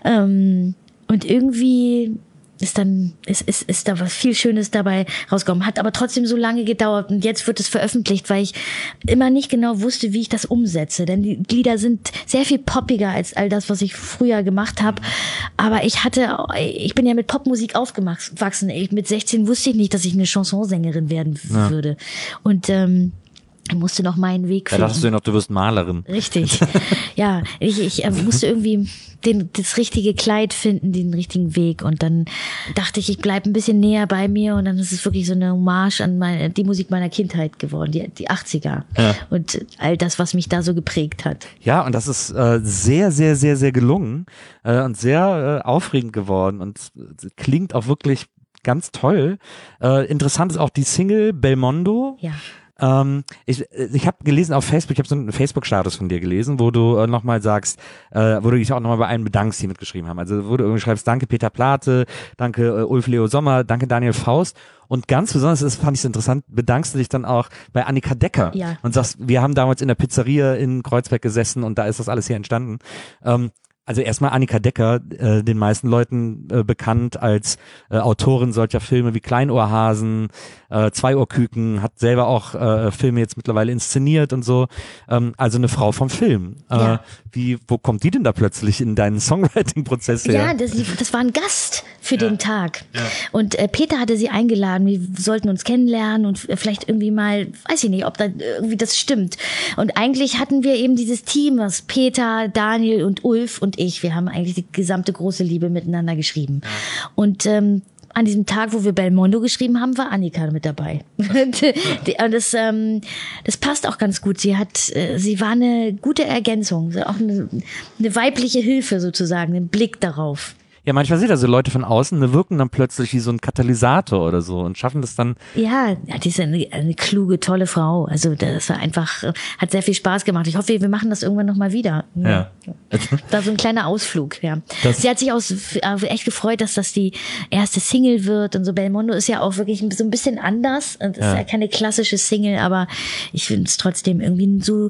ähm, und irgendwie ist dann ist, ist, ist da was viel Schönes dabei rausgekommen. Hat aber trotzdem so lange gedauert und jetzt wird es veröffentlicht, weil ich immer nicht genau wusste, wie ich das umsetze. Denn die Lieder sind sehr viel poppiger als all das, was ich früher gemacht habe. Aber ich hatte, ich bin ja mit Popmusik aufgewachsen. Ich, mit sechzehn wusste ich nicht, dass ich eine Chansonsängerin werden ja. würde. Und ähm, ich musste noch meinen Weg finden.
Da dachtest du noch, du wirst Malerin.
Richtig. Ja, ich, ich äh, musste irgendwie den, das richtige Kleid finden, den richtigen Weg. Und dann dachte ich, ich bleib ein bisschen näher bei mir. Und dann ist es wirklich so eine Hommage an meine, die Musik meiner Kindheit geworden, die, die achtziger. Ja. Und all das, was mich da so geprägt hat.
Ja, und das ist äh, sehr, sehr, sehr, sehr gelungen äh, und sehr äh, aufregend geworden. Und äh, klingt auch wirklich ganz toll. Äh, interessant ist auch die Single Belmondo.
Ja.
Ähm, ich ich habe gelesen auf Facebook, ich habe so einen Facebook-Status von dir gelesen, wo du äh, nochmal sagst, äh, wo du dich auch nochmal bei allen bedankst, die mitgeschrieben haben. Also wo du irgendwie schreibst, danke Peter Plate, danke äh, Ulf Leo Sommer, danke Daniel Faust. Und ganz besonders, das fand ich so interessant, bedankst du dich dann auch bei Annika Decker
ja.
und sagst, wir haben damals in der Pizzeria in Kreuzberg gesessen und da ist das alles hier entstanden. Ähm, Also erstmal Annika Decker, äh, den meisten Leuten äh, bekannt als äh, Autorin solcher Filme wie Kleinohrhasen, äh, Zweiohrküken, hat selber auch äh, Filme jetzt mittlerweile inszeniert und so. Ähm, also eine Frau vom Film. Äh,
ja.
Wie, wo kommt die denn da plötzlich in deinen Songwriting-Prozess her?
Ja, das, das war ein Gast für ja. den Tag.
Ja.
Und äh, Peter hatte sie eingeladen, wir sollten uns kennenlernen und vielleicht irgendwie mal, weiß ich nicht, ob da irgendwie das stimmt. Und eigentlich hatten wir eben dieses Team, was Peter, Daniel und Ulf und ich, wir haben eigentlich die gesamte große Liebe miteinander geschrieben. Ja. Und ähm, an diesem Tag, wo wir Belmondo geschrieben haben, war Annika mit dabei. Und das, ähm, das passt auch ganz gut. Sie hat, äh, sie war eine gute Ergänzung, auch eine, eine weibliche Hilfe sozusagen, einen Blick darauf.
Ja, manchmal sind also Leute von außen, ne, wirken dann plötzlich wie so ein Katalysator oder so und schaffen das dann.
Ja, ja, die ist eine, eine kluge, tolle Frau. Also das war einfach, hat sehr viel Spaß gemacht. Ich hoffe, wir machen das irgendwann nochmal wieder.
Ja.
Da so ein kleiner Ausflug, ja.
Das
Sie hat sich auch echt gefreut, dass das die erste Single wird und so. Belmondo ist ja auch wirklich so ein bisschen anders. Und das ja. ist ja keine klassische Single, aber ich finde es trotzdem irgendwie so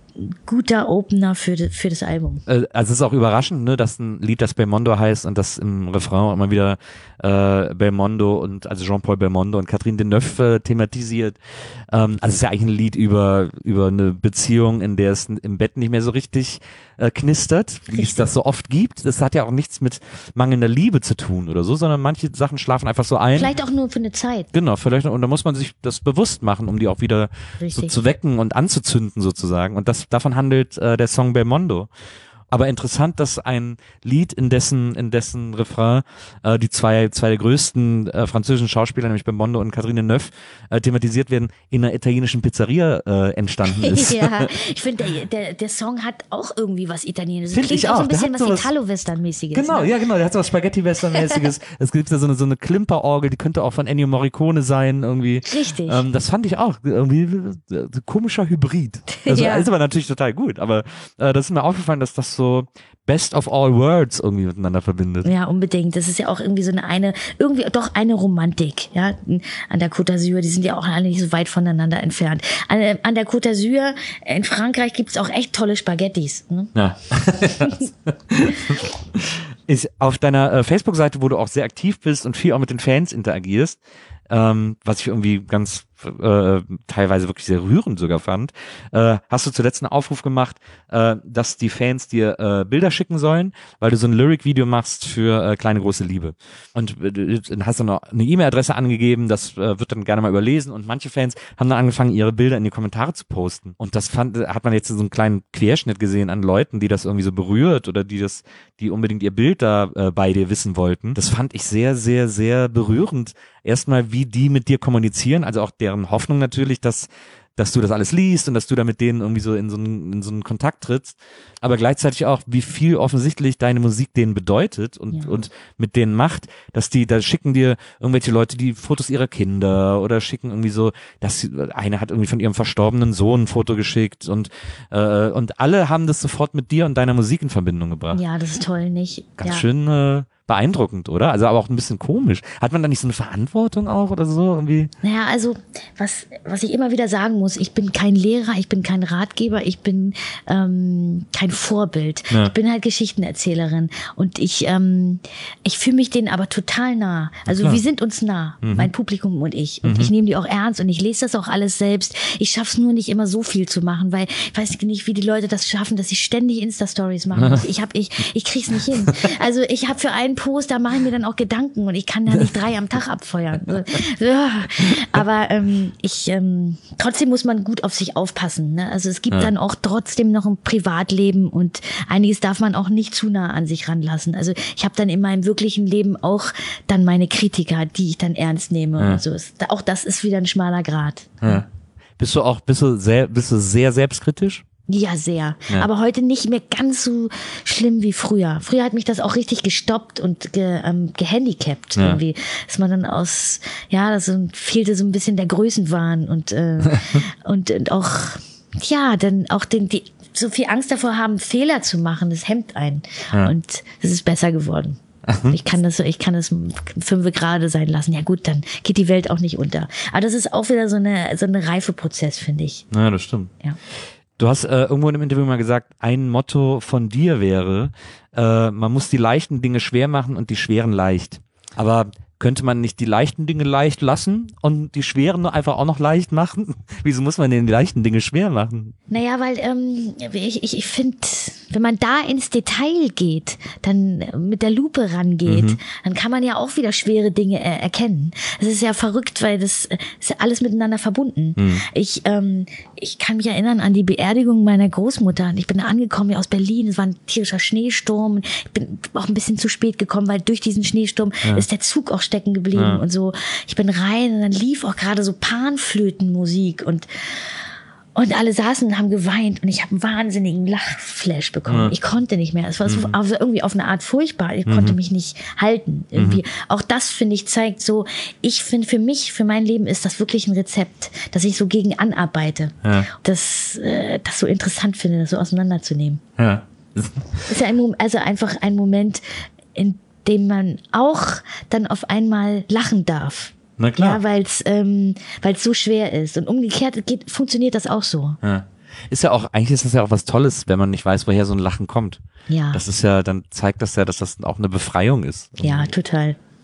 guter Opener für, de, für das Album.
Also es ist auch überraschend, ne, dass ein Lied, das Belmondo heißt und das im Refrain immer wieder äh, Belmondo und also Jean-Paul Belmondo und Catherine Deneuve äh, thematisiert. Ähm, also es ist ja eigentlich ein Lied über über eine Beziehung, in der es im Bett nicht mehr so richtig äh, knistert, wie richtig. Es das so oft gibt. Das hat ja auch nichts mit mangelnder Liebe zu tun oder so, sondern manche Sachen schlafen einfach so ein.
Vielleicht auch nur für eine Zeit.
Genau, vielleicht, und da muss man sich das bewusst machen, um die auch wieder so zu wecken und anzuzünden sozusagen. Und das davon handelt äh, der Song Belmondo. Aber interessant, dass ein Lied, in dessen, in dessen Refrain äh, die zwei, zwei der größten äh, französischen Schauspieler, nämlich Belmondo und Catherine Deneuve, äh, thematisiert werden, in einer italienischen Pizzeria äh, entstanden ist.
Ja, ich finde, der, der, der Song hat auch irgendwie was Italienisches.
Find
Klingt
ich
auch so
auch.
ein
Der
bisschen
hat
was
sowas-
Italo-Western-mäßiges.
Genau,
ne?
ja genau, der hat so was Spaghetti-Western-mäßiges. Es gibt da so eine, so eine Klimperorgel, die könnte auch von Ennio Morricone sein irgendwie.
Richtig.
Ähm, das fand ich auch irgendwie äh, komischer Hybrid. Also
Ja.
ist aber natürlich total gut, aber äh, das ist mir aufgefallen, dass das so Best of all worlds irgendwie miteinander verbindet.
Ja, unbedingt. Das ist ja auch irgendwie so eine, eine irgendwie doch eine Romantik, ja, an der Côte d'Azur. Die sind ja auch alle nicht so weit voneinander entfernt. An, an der Côte d'Azur in Frankreich gibt's auch echt tolle Spaghettis. Ne?
Ja. Ist auf deiner äh, Facebook-Seite, wo du auch sehr aktiv bist und viel auch mit den Fans interagierst, ähm, was ich irgendwie ganz äh, teilweise wirklich sehr rührend sogar fand, äh, hast du zuletzt einen Aufruf gemacht, äh, dass die Fans dir äh, Bilder schicken sollen, weil du so ein Lyric-Video machst für äh, Kleine große Liebe. Und äh, hast dann noch eine E-Mail-Adresse angegeben, das äh, wird dann gerne mal überlesen und manche Fans haben dann angefangen, ihre Bilder in die Kommentare zu posten. Und das fand, hat man jetzt so einen kleinen Querschnitt gesehen an Leuten, die das irgendwie so berührt oder die das, die unbedingt ihr Bild da äh, bei dir wissen wollten. Das fand ich sehr, sehr, sehr berührend. Erstmal, wie die mit dir kommunizieren, also auch deren Hoffnung natürlich, dass dass du das alles liest und dass du da mit denen irgendwie so in so einen, in so einen Kontakt trittst, aber gleichzeitig auch, wie viel offensichtlich deine Musik denen bedeutet und,
Ja.
und mit denen macht, dass die, da schicken dir irgendwelche Leute die Fotos ihrer Kinder oder schicken irgendwie so, dass sie, eine hat irgendwie von ihrem verstorbenen Sohn ein Foto geschickt und, äh, und alle haben das sofort mit dir und deiner Musik in Verbindung gebracht.
Ja, das ist toll, nicht?
Ganz
ja.
schön äh, beeindruckend, oder? Also aber auch ein bisschen komisch. Hat man da nicht so eine Verantwortung auch oder so irgendwie?
Naja, also was, was ich immer wieder sagen muss, ich bin kein Lehrer, ich bin kein Ratgeber, ich bin ähm, kein Vorbild.
Ja.
Ich bin halt Geschichtenerzählerin und ich, ähm, ich fühle mich denen aber total nah. Also
Klar.
wir sind uns nah, mein Publikum und ich. Und ich nehme die auch ernst und ich lese das auch alles selbst. Ich schaff's nur nicht immer so viel zu machen, weil ich weiß nicht, wie die Leute das schaffen, dass sie ständig Insta-Stories machen. Ich hab, ich, ich krieg's nicht hin. Also ich habe für einen Post, da mache ich mir dann auch Gedanken und ich kann ja nicht drei am Tag abfeuern. So, ja. Aber ähm, ich ähm, trotzdem muss man gut auf sich aufpassen. Ne? Also es gibt
Ja.
dann auch trotzdem noch ein Privatleben und einiges darf man auch nicht zu nah an sich ranlassen. Also ich habe dann in meinem wirklichen Leben auch dann meine Kritiker, die ich dann ernst nehme.
Ja.
Und so ist, auch das ist wieder ein schmaler Grat.
Ja. Bist du auch, bist du sehr, bist du sehr selbstkritisch?
Ja, sehr.
Ja.
Aber heute nicht mehr ganz so schlimm wie früher. Früher hat mich das auch richtig gestoppt und ge, ähm, gehandicapt
Ja.
irgendwie. Dass man dann aus, ja, das so, fehlte so ein bisschen der Größenwahn und, äh, und, und auch, ja, dann auch den, die, so viel Angst davor haben, Fehler zu machen, das hemmt einen.
Ja.
Und es ist besser geworden. Ich kann das so, ich kann das fünf gerade sein lassen. Ja gut, dann geht die Welt auch nicht unter. Aber das ist auch wieder so eine, so eine Reifeprozess, finde ich.
Ja, das stimmt.
Ja.
Du hast äh, irgendwo in einem Interview mal gesagt, ein Motto von dir wäre, äh, man muss die leichten Dinge schwer machen und die schweren leicht. Aber könnte man nicht die leichten Dinge leicht lassen und die schweren nur einfach auch noch leicht machen? Wieso muss man denn die leichten Dinge schwer machen?
Naja, weil ähm, ich, ich, ich finde, wenn man da ins Detail geht, dann mit der Lupe rangeht,
Mhm.
dann kann man ja auch wieder schwere Dinge äh, erkennen. Das ist ja verrückt, weil das äh, ist ja alles miteinander verbunden.
Mhm.
Ich, ähm, ich kann mich erinnern an die Beerdigung meiner Großmutter. Ich bin da angekommen aus Berlin, es war ein tierischer Schneesturm. Ich bin auch ein bisschen zu spät gekommen, weil durch diesen Schneesturm
Ja.
ist der Zug auch stecken geblieben
Ja.
und so. Ich bin rein und dann lief auch gerade so Panflötenmusik und Und alle saßen und haben geweint und ich habe einen wahnsinnigen Lachflash bekommen.
Ja.
Ich konnte nicht mehr. Es war so,
Mhm.
also irgendwie auf eine Art furchtbar. Ich konnte mich nicht halten. Irgendwie. Auch das, finde ich, zeigt so, ich finde für mich, für mein Leben ist das wirklich ein Rezept, dass ich so gegen anarbeite.
Ja.
Das, äh, das so interessant finde, das so auseinanderzunehmen.
Ja.
Ist ja ein, Mom- also einfach ein Moment, in dem man auch dann auf einmal lachen darf.
Na klar.
Ja, weil es ähm, weil's so schwer ist. Und umgekehrt geht, funktioniert das auch so.
Ja. Ist ja auch, eigentlich ist das ja auch was Tolles, wenn man nicht weiß, woher so ein Lachen kommt.
Ja,
Das ist ja, dann zeigt das ja, dass das auch eine Befreiung ist.
ja, total.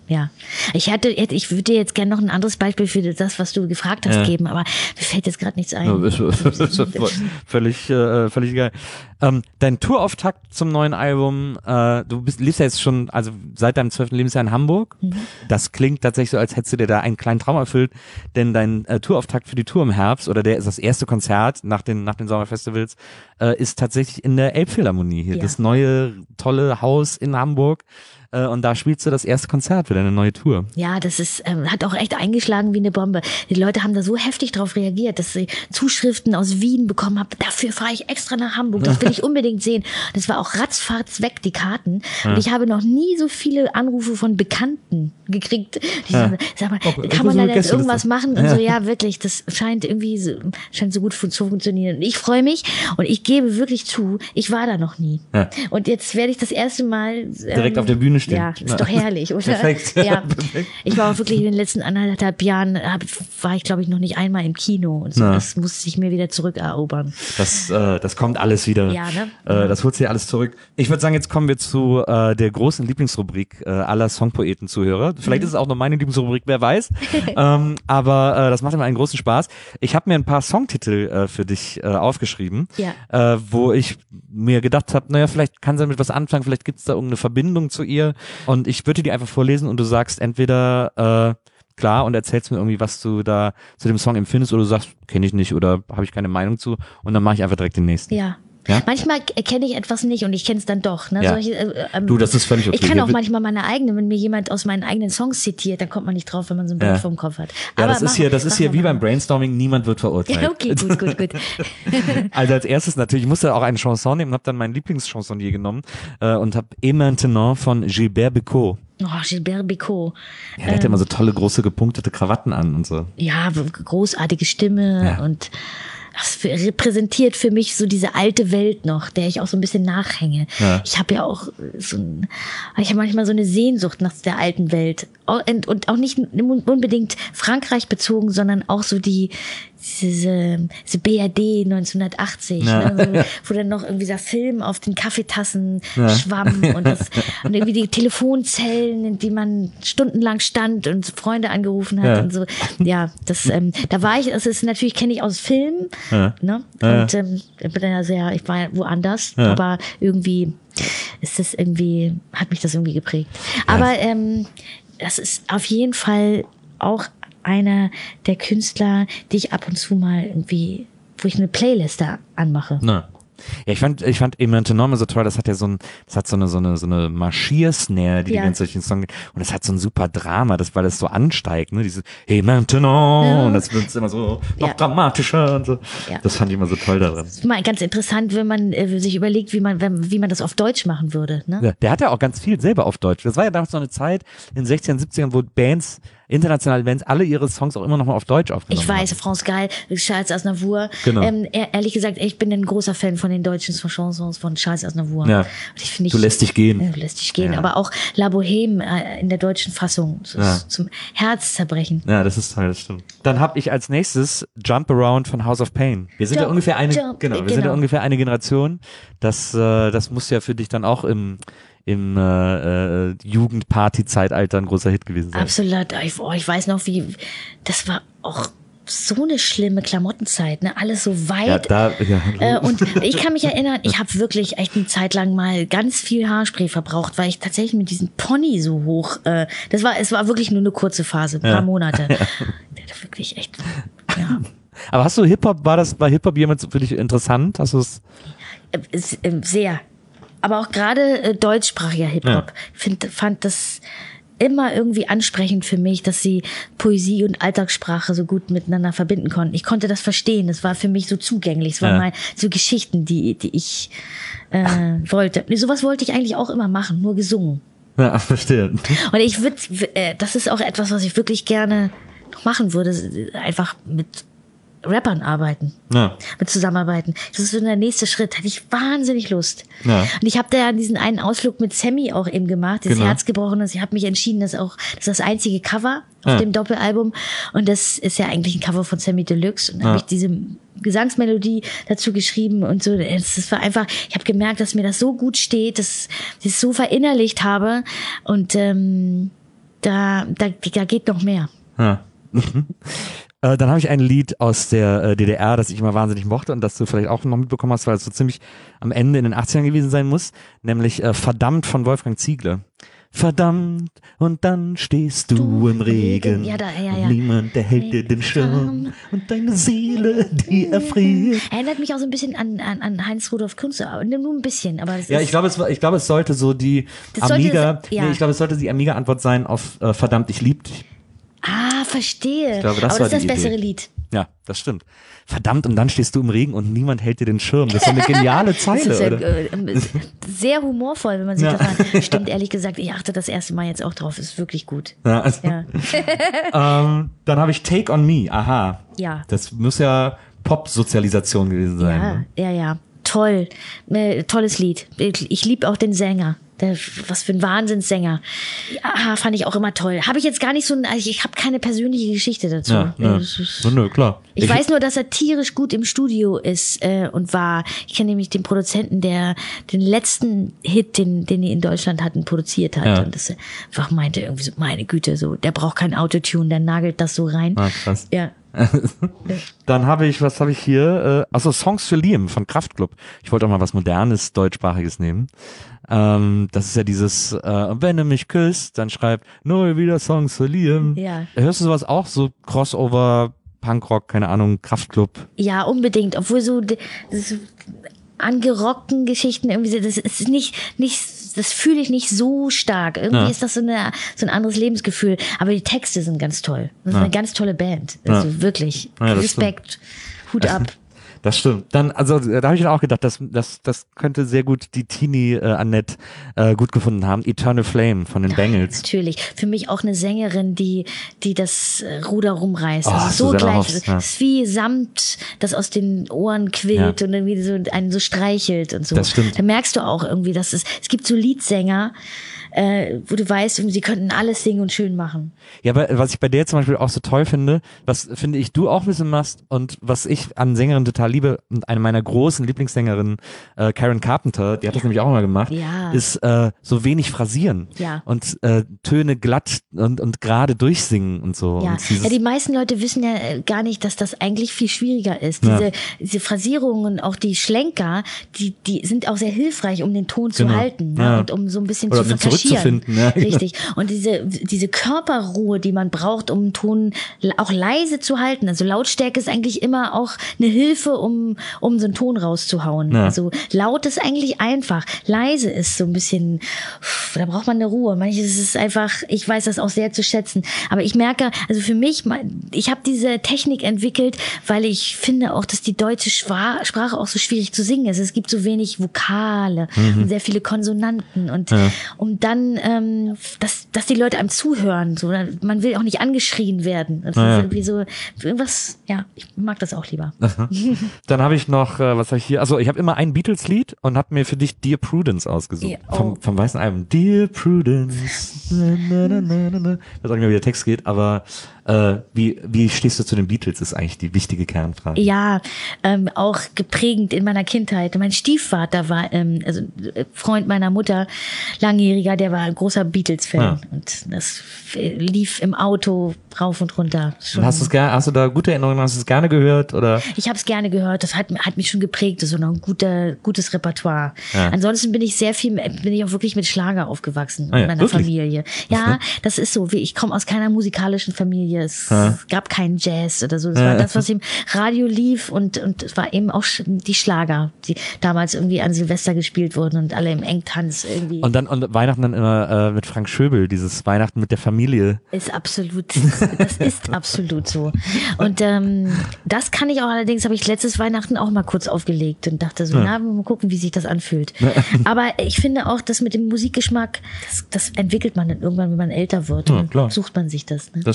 Ja, ich hatte, ich würde dir jetzt gerne noch ein anderes Beispiel für das, was du gefragt hast, ja. geben, aber mir fällt jetzt gerade nichts ein.
Ja, ist, ist, ist völlig, äh, völlig geil. Ähm, dein Tourauftakt zum neuen Album, äh, du bist, lebst ja jetzt schon, also seit deinem zwölften Lebensjahr in Hamburg. Mhm. Das klingt tatsächlich so, als hättest du dir da einen kleinen Traum erfüllt, denn dein äh, Tourauftakt für die Tour im Herbst, oder der ist das erste Konzert nach den, nach den Sommerfestivals, äh, ist tatsächlich in der Elbphilharmonie hier, ja. das neue, tolle Haus in Hamburg. Und da spielst du das erste Konzert für deine neue Tour.
Ja, das ist, ähm, hat auch echt eingeschlagen wie eine Bombe. Die Leute haben da so heftig drauf reagiert, dass sie Zuschriften aus Wien bekommen haben. Dafür fahre ich extra nach Hamburg. Das will ich unbedingt sehen. Das war auch ratzfatz weg, die Karten. Ja. Und ich habe noch nie so viele Anrufe von Bekannten gekriegt. Die ja. sagen, sag mal, oh, kann man da jetzt irgendwas machen? Und ja. so, ja, wirklich, das scheint irgendwie so, scheint so gut zu funktionieren. Und ich freue mich und ich gebe wirklich zu, ich war da noch nie. Ja. Und jetzt werde ich das erste Mal ähm,
direkt auf der Bühne stehen.
Ja, ist doch herrlich, oder?
Perfekt.
Ja.
Perfekt.
Ich war auch wirklich in den letzten anderthalb Jahren, hab, war ich glaube ich noch nicht einmal im Kino und so. Na. Das musste ich mir wieder zurückerobern.
Das, äh, das kommt alles wieder.
Ja, ne?
Äh, das holt sich alles zurück. Ich würde sagen, jetzt kommen wir zu äh, der großen Lieblingsrubrik äh, aller Songpoeten-Zuhörer. Vielleicht mhm. ist es auch noch meine Lieblingsrubrik, wer weiß. ähm, aber äh, das macht immer einen großen Spaß. Ich habe mir ein paar Songtitel äh, für dich äh, aufgeschrieben, ja. äh, wo ich mir gedacht habe, naja, vielleicht kann sie damit was anfangen, vielleicht gibt es da irgendeine Verbindung zu ihr. Und ich würde die einfach vorlesen und du sagst entweder äh, klar und erzählst mir irgendwie, was du da zu dem Song empfindest, oder du sagst, kenne ich nicht oder habe ich keine Meinung zu, und dann mache ich einfach direkt den nächsten.
Ja.
Ja?
Manchmal kenne ich etwas nicht und ich kenne es dann doch. Ne?
Ja.
Solche, äh, ähm,
du, das ist völlig okay.
Ich kann auch manchmal meine eigene, wenn mir jemand aus meinen eigenen Songs zitiert, dann kommt man nicht drauf, wenn man so ein Bild ja. vom Kopf hat.
Ja,
Aber
das ist hier, das ist hier wie beim Brainstorming, niemand wird verurteilt.
Ja, okay, gut, gut, gut.
Also als erstes natürlich, ich musste auch eine Chanson nehmen und habe dann meinen Lieblingschansonnier genommen äh, und habe Et Maintenant von Gilbert Bécaud.
Oh, Gilbert Bécaud.
Ja, der ähm, hat ja immer so tolle, große, gepunktete Krawatten an und so.
Ja, großartige Stimme ja. und das repräsentiert für mich so diese alte Welt noch, der ich auch so ein bisschen nachhänge. Ja. Ich habe ja auch so ein, ich habe manchmal so eine Sehnsucht nach der alten Welt. Und, und auch nicht unbedingt Frankreich bezogen, sondern auch so die, diese, diese B R D neunzehnhundertachtzig, ja. ne, so, wo dann noch irgendwie der Film auf den Kaffeetassen ja. schwamm und, das, und irgendwie die Telefonzellen, in die man stundenlang stand und Freunde angerufen hat ja. und so. Ja, das, ähm, da war ich, das ist natürlich, kenne ich aus Filmen, ja. ne? Und ja. ähm, ich bin ja sehr, ich war woanders, ja. aber irgendwie ist das irgendwie, hat mich das irgendwie geprägt. Ja. Aber ähm, das ist auf jeden Fall auch einer der Künstler, die ich ab und zu mal irgendwie, wo ich eine Playlist da anmache.
Na. Ja, ich fand, ich fand Et Maintenant so toll, das hat ja so ein, das hat so eine, so eine, so eine Marschiersnare, die ja. die ganze Zeit durch den Song geht. Und das hat so ein super Drama, das, weil das so ansteigt, ne, diese Et Maintenant, ja. und das wird immer so noch ja. dramatischer und so. Ja. Das fand ich immer so toll daran. Das
ist mal ganz interessant, wenn man äh, sich überlegt, wie man, wenn, wie man das auf Deutsch machen würde, ne?
Ja, der hat ja auch ganz viel selber auf Deutsch. Das war ja damals so eine Zeit in den sechzigern, siebzigern, wo Bands, internationale Bands, alle ihre Songs auch immer noch mal auf Deutsch aufgenommen
Ich weiß,
haben.
France Gall, Charles Aznavour.
Genau.
Ähm, ehrlich gesagt, ich bin ein großer Fan von den deutschen Chansons von Charles Aznavour.
Ja.
Ich find, ich,
du lässt dich gehen.
Ja, du lässt dich gehen.
Ja.
Aber auch La Bohème äh, in der deutschen Fassung. So, ja. Zum Herzzerbrechen.
Ja, das ist toll, das stimmt. Dann habe ich als nächstes Jump Around von House of Pain. Wir sind
Jump,
ja ungefähr eine,
jump,
genau, wir
genau.
sind ja ungefähr eine Generation. Das, äh, das muss ja für dich dann auch im im äh, äh, Jugendparty-Zeitalter ein großer Hit gewesen sein.
Absolut. Ich, oh, ich weiß noch, wie, das war auch so eine schlimme Klamottenzeit, ne? Alles so weit.
Ja, da, ja.
Äh, und ich kann mich erinnern, ich habe wirklich echt eine Zeit lang mal ganz viel Haarspray verbraucht, weil ich tatsächlich mit diesem Pony so hoch, äh, das war, es war wirklich nur eine kurze Phase, ein paar ja. Monate. Der hat wirklich echt, ja.
Aber hast du Hip-Hop, war das bei Hip-Hop jemand für dich interessant? Hast du es?
Äh, sehr. Aber auch gerade äh, deutschsprachiger Hip-Hop. Ja. Find, fand das immer irgendwie ansprechend für mich, dass sie Poesie und Alltagssprache so gut miteinander verbinden konnten. Ich konnte das verstehen. Das war für mich so zugänglich. Es waren ja. mal so Geschichten, die, die ich äh, wollte. Sowas wollte ich eigentlich auch immer machen, nur gesungen.
Ja, verstehe.
Und ich würde, äh, das ist auch etwas, was ich wirklich gerne noch machen würde. Einfach mit Rappern arbeiten, ja. mit zusammenarbeiten. Das ist so der nächste Schritt. Hatte ich wahnsinnig Lust. Ja. Und ich habe da ja diesen einen Ausflug mit Sammy auch eben gemacht, das genau. Herz gebrochen ist. Ich habe mich entschieden, dass auch das ist das einzige Cover auf ja. dem Doppelalbum. Und das ist ja eigentlich ein Cover von Sammy Deluxe. Und da ja. habe ich diese Gesangsmelodie dazu geschrieben und so. Das war einfach, ich habe gemerkt, dass mir das so gut steht, dass ich es so verinnerlicht habe. Und ähm, da, da, da geht noch mehr.
Ja. äh, dann habe ich ein Lied aus der äh, D D R, das ich immer wahnsinnig mochte und das du vielleicht auch noch mitbekommen hast, weil es so ziemlich am Ende in den achtzigern gewesen sein muss, nämlich äh, Verdammt von Wolfgang Ziegler. Verdammt, und dann stehst du, du im Regen,
ja, da, ja, ja.
niemand, der hält dir den Schirm und deine Seele, die erfriert.
Erinnert mich auch so ein bisschen an, an, an Heinz-Rudolf Kunze, aber nur ein bisschen. Aber es
ja,
ist
ich glaube, es, ich glaube, es sollte so die
das
Amiga,
sollte, ja.
nee, ich glaube, es sollte die Amiga-Antwort sein auf äh, Verdammt, ich lieb dich.
Ah, verstehe.
Ich glaube, das
aber
war
das ist das
die
bessere
Idee.
Lied.
Ja, das stimmt. Verdammt, und dann stehst du im Regen und niemand hält dir den Schirm. Das ist so eine geniale Zeile,
das ist ja,
oder?
äh, sehr humorvoll, wenn man sich
Ja.
das an. Stimmt, ehrlich gesagt, ich achte das erste Mal jetzt auch drauf. Ist wirklich gut.
Ja, also,
Ja.
ähm, dann habe ich Take on Me. Aha.
Ja.
Das muss ja Pop-Sozialisation gewesen sein.
Ja,
Ne?
ja, ja. Toll. Äh, tolles Lied. Ich, ich liebe auch den Sänger. Der, was für ein Wahnsinnssänger. Ja, fand ich auch immer toll. Habe ich jetzt gar nicht so, ein, also ich habe keine persönliche Geschichte dazu.
Ja, ja.
Das ist-
So, nö, klar.
Ich, weiß nur, dass er tierisch gut im Studio ist äh, und war. Ich kenne nämlich den Produzenten, der den letzten Hit, den, den die in Deutschland hatten, produziert hat.
Ja.
Und das einfach meinte irgendwie so, meine Güte, so, der braucht kein Autotune, der nagelt das so rein.
Ah, krass.
Ja.
Dann habe ich, was habe ich hier? Äh, achso, Songs für Liam von Kraftklub. Ich wollte auch mal was Modernes, Deutschsprachiges nehmen. Ähm, das ist ja dieses, äh, wenn du mich küsst, dann schreibt neu wieder Songs für Liam.
Ja.
Hörst du sowas auch? So Crossover, Punkrock, keine Ahnung, Kraftklub?
Ja, unbedingt. Obwohl so, d- das so angerockten Geschichten irgendwie, so, das ist nicht, nicht, das fühle ich nicht so stark. Irgendwie
Ja.
ist das so eine, so ein anderes Lebensgefühl. Aber die Texte sind ganz toll. Das ist
Ja.
eine ganz tolle Band. Also
Ja.
wirklich.
Ja, das
Respekt. Hut ab.
Das stimmt. Dann, also da habe ich dann auch gedacht, das, das, das könnte sehr gut die Teenie äh, Annette äh, gut gefunden haben. Eternal Flame von den Bengals.
Natürlich. Für mich auch eine Sängerin, die, die das äh, Ruder rumreißt.
Oh,
also so
Susanna
gleich.
Hoffs, ja.
Es ist wie Samt, das aus den Ohren quillt
Ja.
und irgendwie so einen so streichelt und so.
Das stimmt.
Da merkst du auch irgendwie, dass es, es gibt so Liedsänger, äh, wo du weißt, sie könnten alles singen und schön machen.
Ja, aber was ich bei der zum Beispiel auch so toll finde, was finde ich du auch ein bisschen machst und was ich an Sängerinnen total liebe und eine meiner großen Lieblingssängerinnen, äh, Karen Carpenter, die hat das nämlich auch immer gemacht,
Ja.
ist äh, so wenig phrasieren
Ja.
und äh, Töne glatt und, und gerade durchsingen und so.
Ja.
Und dieses,
ja, die meisten Leute wissen ja äh, gar nicht, dass das eigentlich viel schwieriger ist.
Ja.
Diese, diese Phrasierungen und auch die Schlenker, die, die sind auch sehr hilfreich, um den Ton
Genau.
zu halten, ne?
Ja.
Und um so ein bisschen
Oder
zu
um den
kaschieren.
zurückzufinden, ja, genau.
Richtig. Und diese, diese Körperruhe, die man braucht, um einen Ton l- auch leise zu halten. Also Lautstärke ist eigentlich immer auch eine Hilfe, um, um so einen Ton rauszuhauen.
Ja.
Also laut ist eigentlich einfach. Leise ist so ein bisschen, pff, da braucht man eine Ruhe. Manches ist es einfach, ich weiß das auch sehr zu schätzen. Aber ich merke, also für mich, ich habe diese Technik entwickelt, weil ich finde auch, dass die deutsche Schwa- Sprache auch so schwierig zu singen ist. Es gibt so wenig Vokale und sehr viele Konsonanten. Und
Ja.
um dann, ähm, dass, dass die Leute einem zuhören. So, man will auch nicht angeschrien werden. Das
Ja.
ist irgendwie so, irgendwas, ja, ich mag das auch lieber.
Dann habe ich noch, äh, was habe ich hier? Also ich habe immer ein Beatles-Lied und habe mir für dich Dear Prudence ausgesucht.
Ja, oh.
vom, vom weißen Album. Dear Prudence. Na, na, na, na, na, na. Ich weiß auch nicht mehr, wie der Text geht, aber äh, wie, wie stehst du zu den Beatles, ist eigentlich die wichtige Kernfrage.
Ja, ähm, auch geprägend in meiner Kindheit. Mein Stiefvater war, ähm, also äh, Freund meiner Mutter, langjähriger, der war ein großer Beatles-Fan.
Ja.
Und das äh, lief im Auto rauf und runter. Schon.
Und hast, du's ger- hast du da gute Erinnerungen, hast du es gerne gehört? Oder?
Ich habe es gerne gehört, das hat, hat mich schon geprägt, das ist so noch ein guter, gutes Repertoire.
Ja.
Ansonsten bin ich sehr viel, bin ich auch wirklich mit Schlager aufgewachsen
Ah ja,
in meiner
wirklich?
Familie. Ja, das ist so, wie ich komme aus keiner musikalischen Familie, es
Ja.
gab keinen Jazz oder so, das
Ja.
war das, was im Radio lief und, und es war eben auch sch- die Schlager, die damals irgendwie an Silvester gespielt wurden und alle im Engtanz irgendwie.
Und dann und Weihnachten dann immer äh, mit Frank Schöbel, dieses Weihnachten mit der Familie.
Ist absolut, das ist absolut so. Und ähm, das kann ich auch allerdings, habe ich letztes Weihnachten auch mal kurz aufgelegt und dachte so,
Ja.
na, mal gucken, wie sich das anfühlt. Aber ich finde auch, dass mit dem Musikgeschmack, das, das entwickelt man dann irgendwann, wenn man älter wird.
Ja,
und
klar.
sucht man sich das. Ne?
Das stimmt.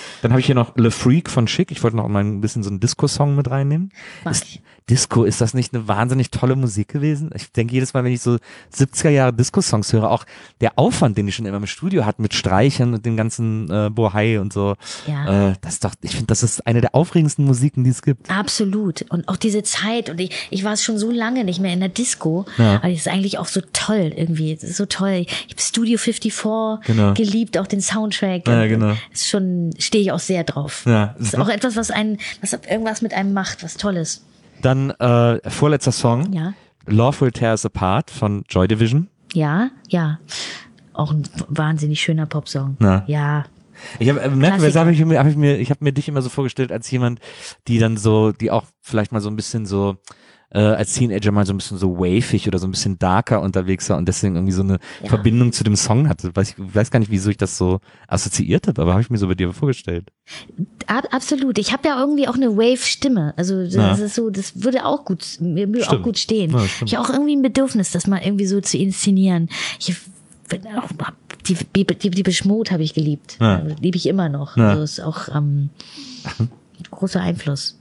Dann habe ich hier noch Le Freak von Chic. Ich wollte noch mal ein bisschen so einen Disco-Song mit reinnehmen. Ist, Disco, ist das nicht eine wahnsinnig tolle Musik gewesen? Ich denke jedes Mal, wenn ich so siebziger Jahre Disco-Songs höre, auch der Aufwand, den die schon immer im Studio hat mit Streichern und dem ganzen äh, Bohai und so.
Ja.
Äh, das ist doch, ich finde, das ist eine der aufregendsten Musiken, die es gibt.
Absolut. Und auch diese Zeit. Und ich, ich war schon so lange nicht mehr in der Disco.
Ja.
Aber das ist eigentlich auch so toll irgendwie. Das ist so toll. Ich habe Studio fünfundfünfzig
Genau.
geliebt, auch den Soundtrack.
Ja, genau.
Ist schon, stehe ich auch sehr drauf.
Ja.
Das ist auch etwas, was einen, was irgendwas mit einem macht, was Tolles.
Dann äh, vorletzter Song.
Ja.
Love Will Tear Us Apart von Joy Division.
Ja, ja. Auch ein wahnsinnig schöner Popsong.
Na.
Ja.
Ich habe merkwürdig, habe ich mir, habe ich mir, ich habe mir dich immer so vorgestellt als jemand, die dann so, die auch vielleicht mal so ein bisschen so äh, als Teenager mal so ein bisschen so wavig oder so ein bisschen darker unterwegs war und deswegen irgendwie so eine
Ja.
Verbindung zu dem Song hatte. Weiß ich weiß gar nicht, wieso ich das so assoziiert habe, aber habe ich mir so bei dir vorgestellt.
Ab, absolut. Ich habe ja irgendwie auch eine Wave-Stimme. Also das
Ja.
ist so, das würde auch gut, mir würde auch
Stimmt.
gut stehen.
Ja, stimmt.
ich habe auch irgendwie ein Bedürfnis, das mal irgendwie so zu inszenieren. Ich bin auch, die die die, die Beschmut habe ich geliebt.
Ja.
Also, liebe ich immer noch.
Ja.
Also ist auch ähm, großer Einfluss.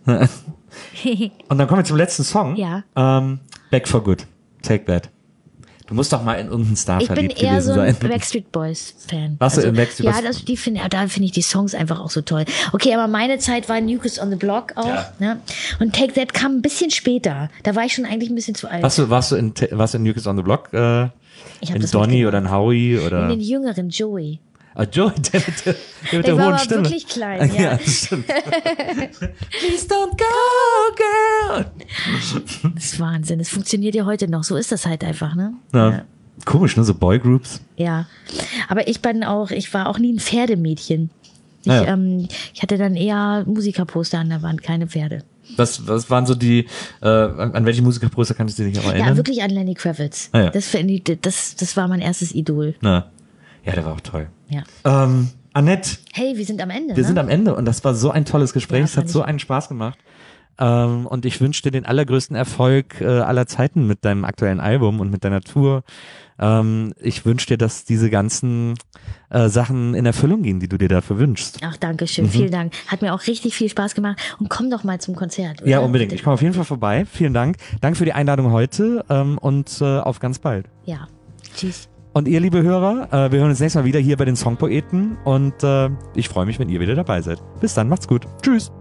Und dann kommen wir zum letzten Song.
Ja.
Ähm, Back for Good. Take That. Du musst doch mal in irgendeinen Star
Ich bin
verliebt
eher
gewesen
so ein
sein.
Backstreet Boys Fan.
Warst du im Backstreet
Ja,
Boys?
das, die finde, da finde ich die Songs einfach auch so toll. Okay, aber meine Zeit war New Kids on the Block auch.
Ja.
Ne? Und Take That kam ein bisschen später. Da war ich schon eigentlich ein bisschen zu alt.
Warst du, warst du in, warst du in New Kids on the Block? Äh,
Ich hab
in
das
Donny
mitgemacht.
oder in Howie oder?
In den jüngeren Joey.
Ah, Joey, der mit der, der, mit
Der
der
war
hohen
aber
Stimme.
wirklich klein, ja.
ja das stimmt. Please don't go, girl.
Das ist Wahnsinn. Das funktioniert ja heute noch. So ist das halt einfach, ne?
Ja.
Ja.
Komisch, ne? So Boygroups.
Ja. Aber ich bin auch, ich war auch nie ein Pferdemädchen. Ich,
Ja.
ähm, ich hatte dann eher Musikerposter an der Wand, keine Pferde.
Was, was waren so die, äh, an, an welche Musikerposter kannst du dich auch erinnern?
Ja, wirklich an Lenny Kravitz.
Ah, ja.
Das, finde ich- das, das war mein erstes Idol.
Na. Ja, der war auch toll.
Ja.
Ähm, Annette,
Hey, wir sind am Ende.
wir
ne?
sind am Ende und das war so ein tolles Gespräch.
Ja,
es hat
fand
so
ich.
einen Spaß gemacht. Ähm, und ich wünsche dir den allergrößten Erfolg äh, aller Zeiten mit deinem aktuellen Album und mit deiner Tour. Ähm, ich wünsche dir, dass diese ganzen äh, Sachen in Erfüllung gehen, die du dir dafür wünschst.
Ach, danke schön.
Mhm.
Vielen Dank. Hat mir auch richtig viel Spaß gemacht. Und komm doch mal zum Konzert. Oder?
Ja, unbedingt. Ich komme auf jeden Fall vorbei. Vielen Dank. Danke für die Einladung heute ähm, und äh, auf ganz bald.
Ja. Tschüss.
Und ihr, liebe Hörer, äh, wir hören uns nächstes Mal wieder hier bei den Songpoeten und äh, ich freue mich, wenn ihr wieder dabei seid. Bis dann, macht's gut. Tschüss.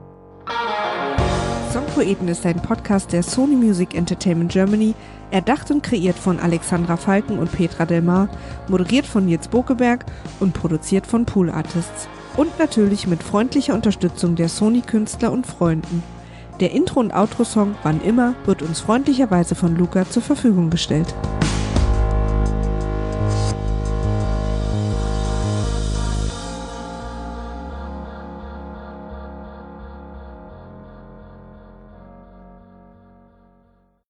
Songpoeten ist ein Podcast der Sony Music Entertainment Germany, erdacht und kreiert von Alexandra Falken und Petra Delmar, moderiert von Nils Bokeberg und produziert von Pool Artists. Und natürlich mit freundlicher Unterstützung der Sony-Künstler und Freunden. Der Intro- und Outro-Song Wann immer wird uns freundlicherweise von Luca zur Verfügung gestellt.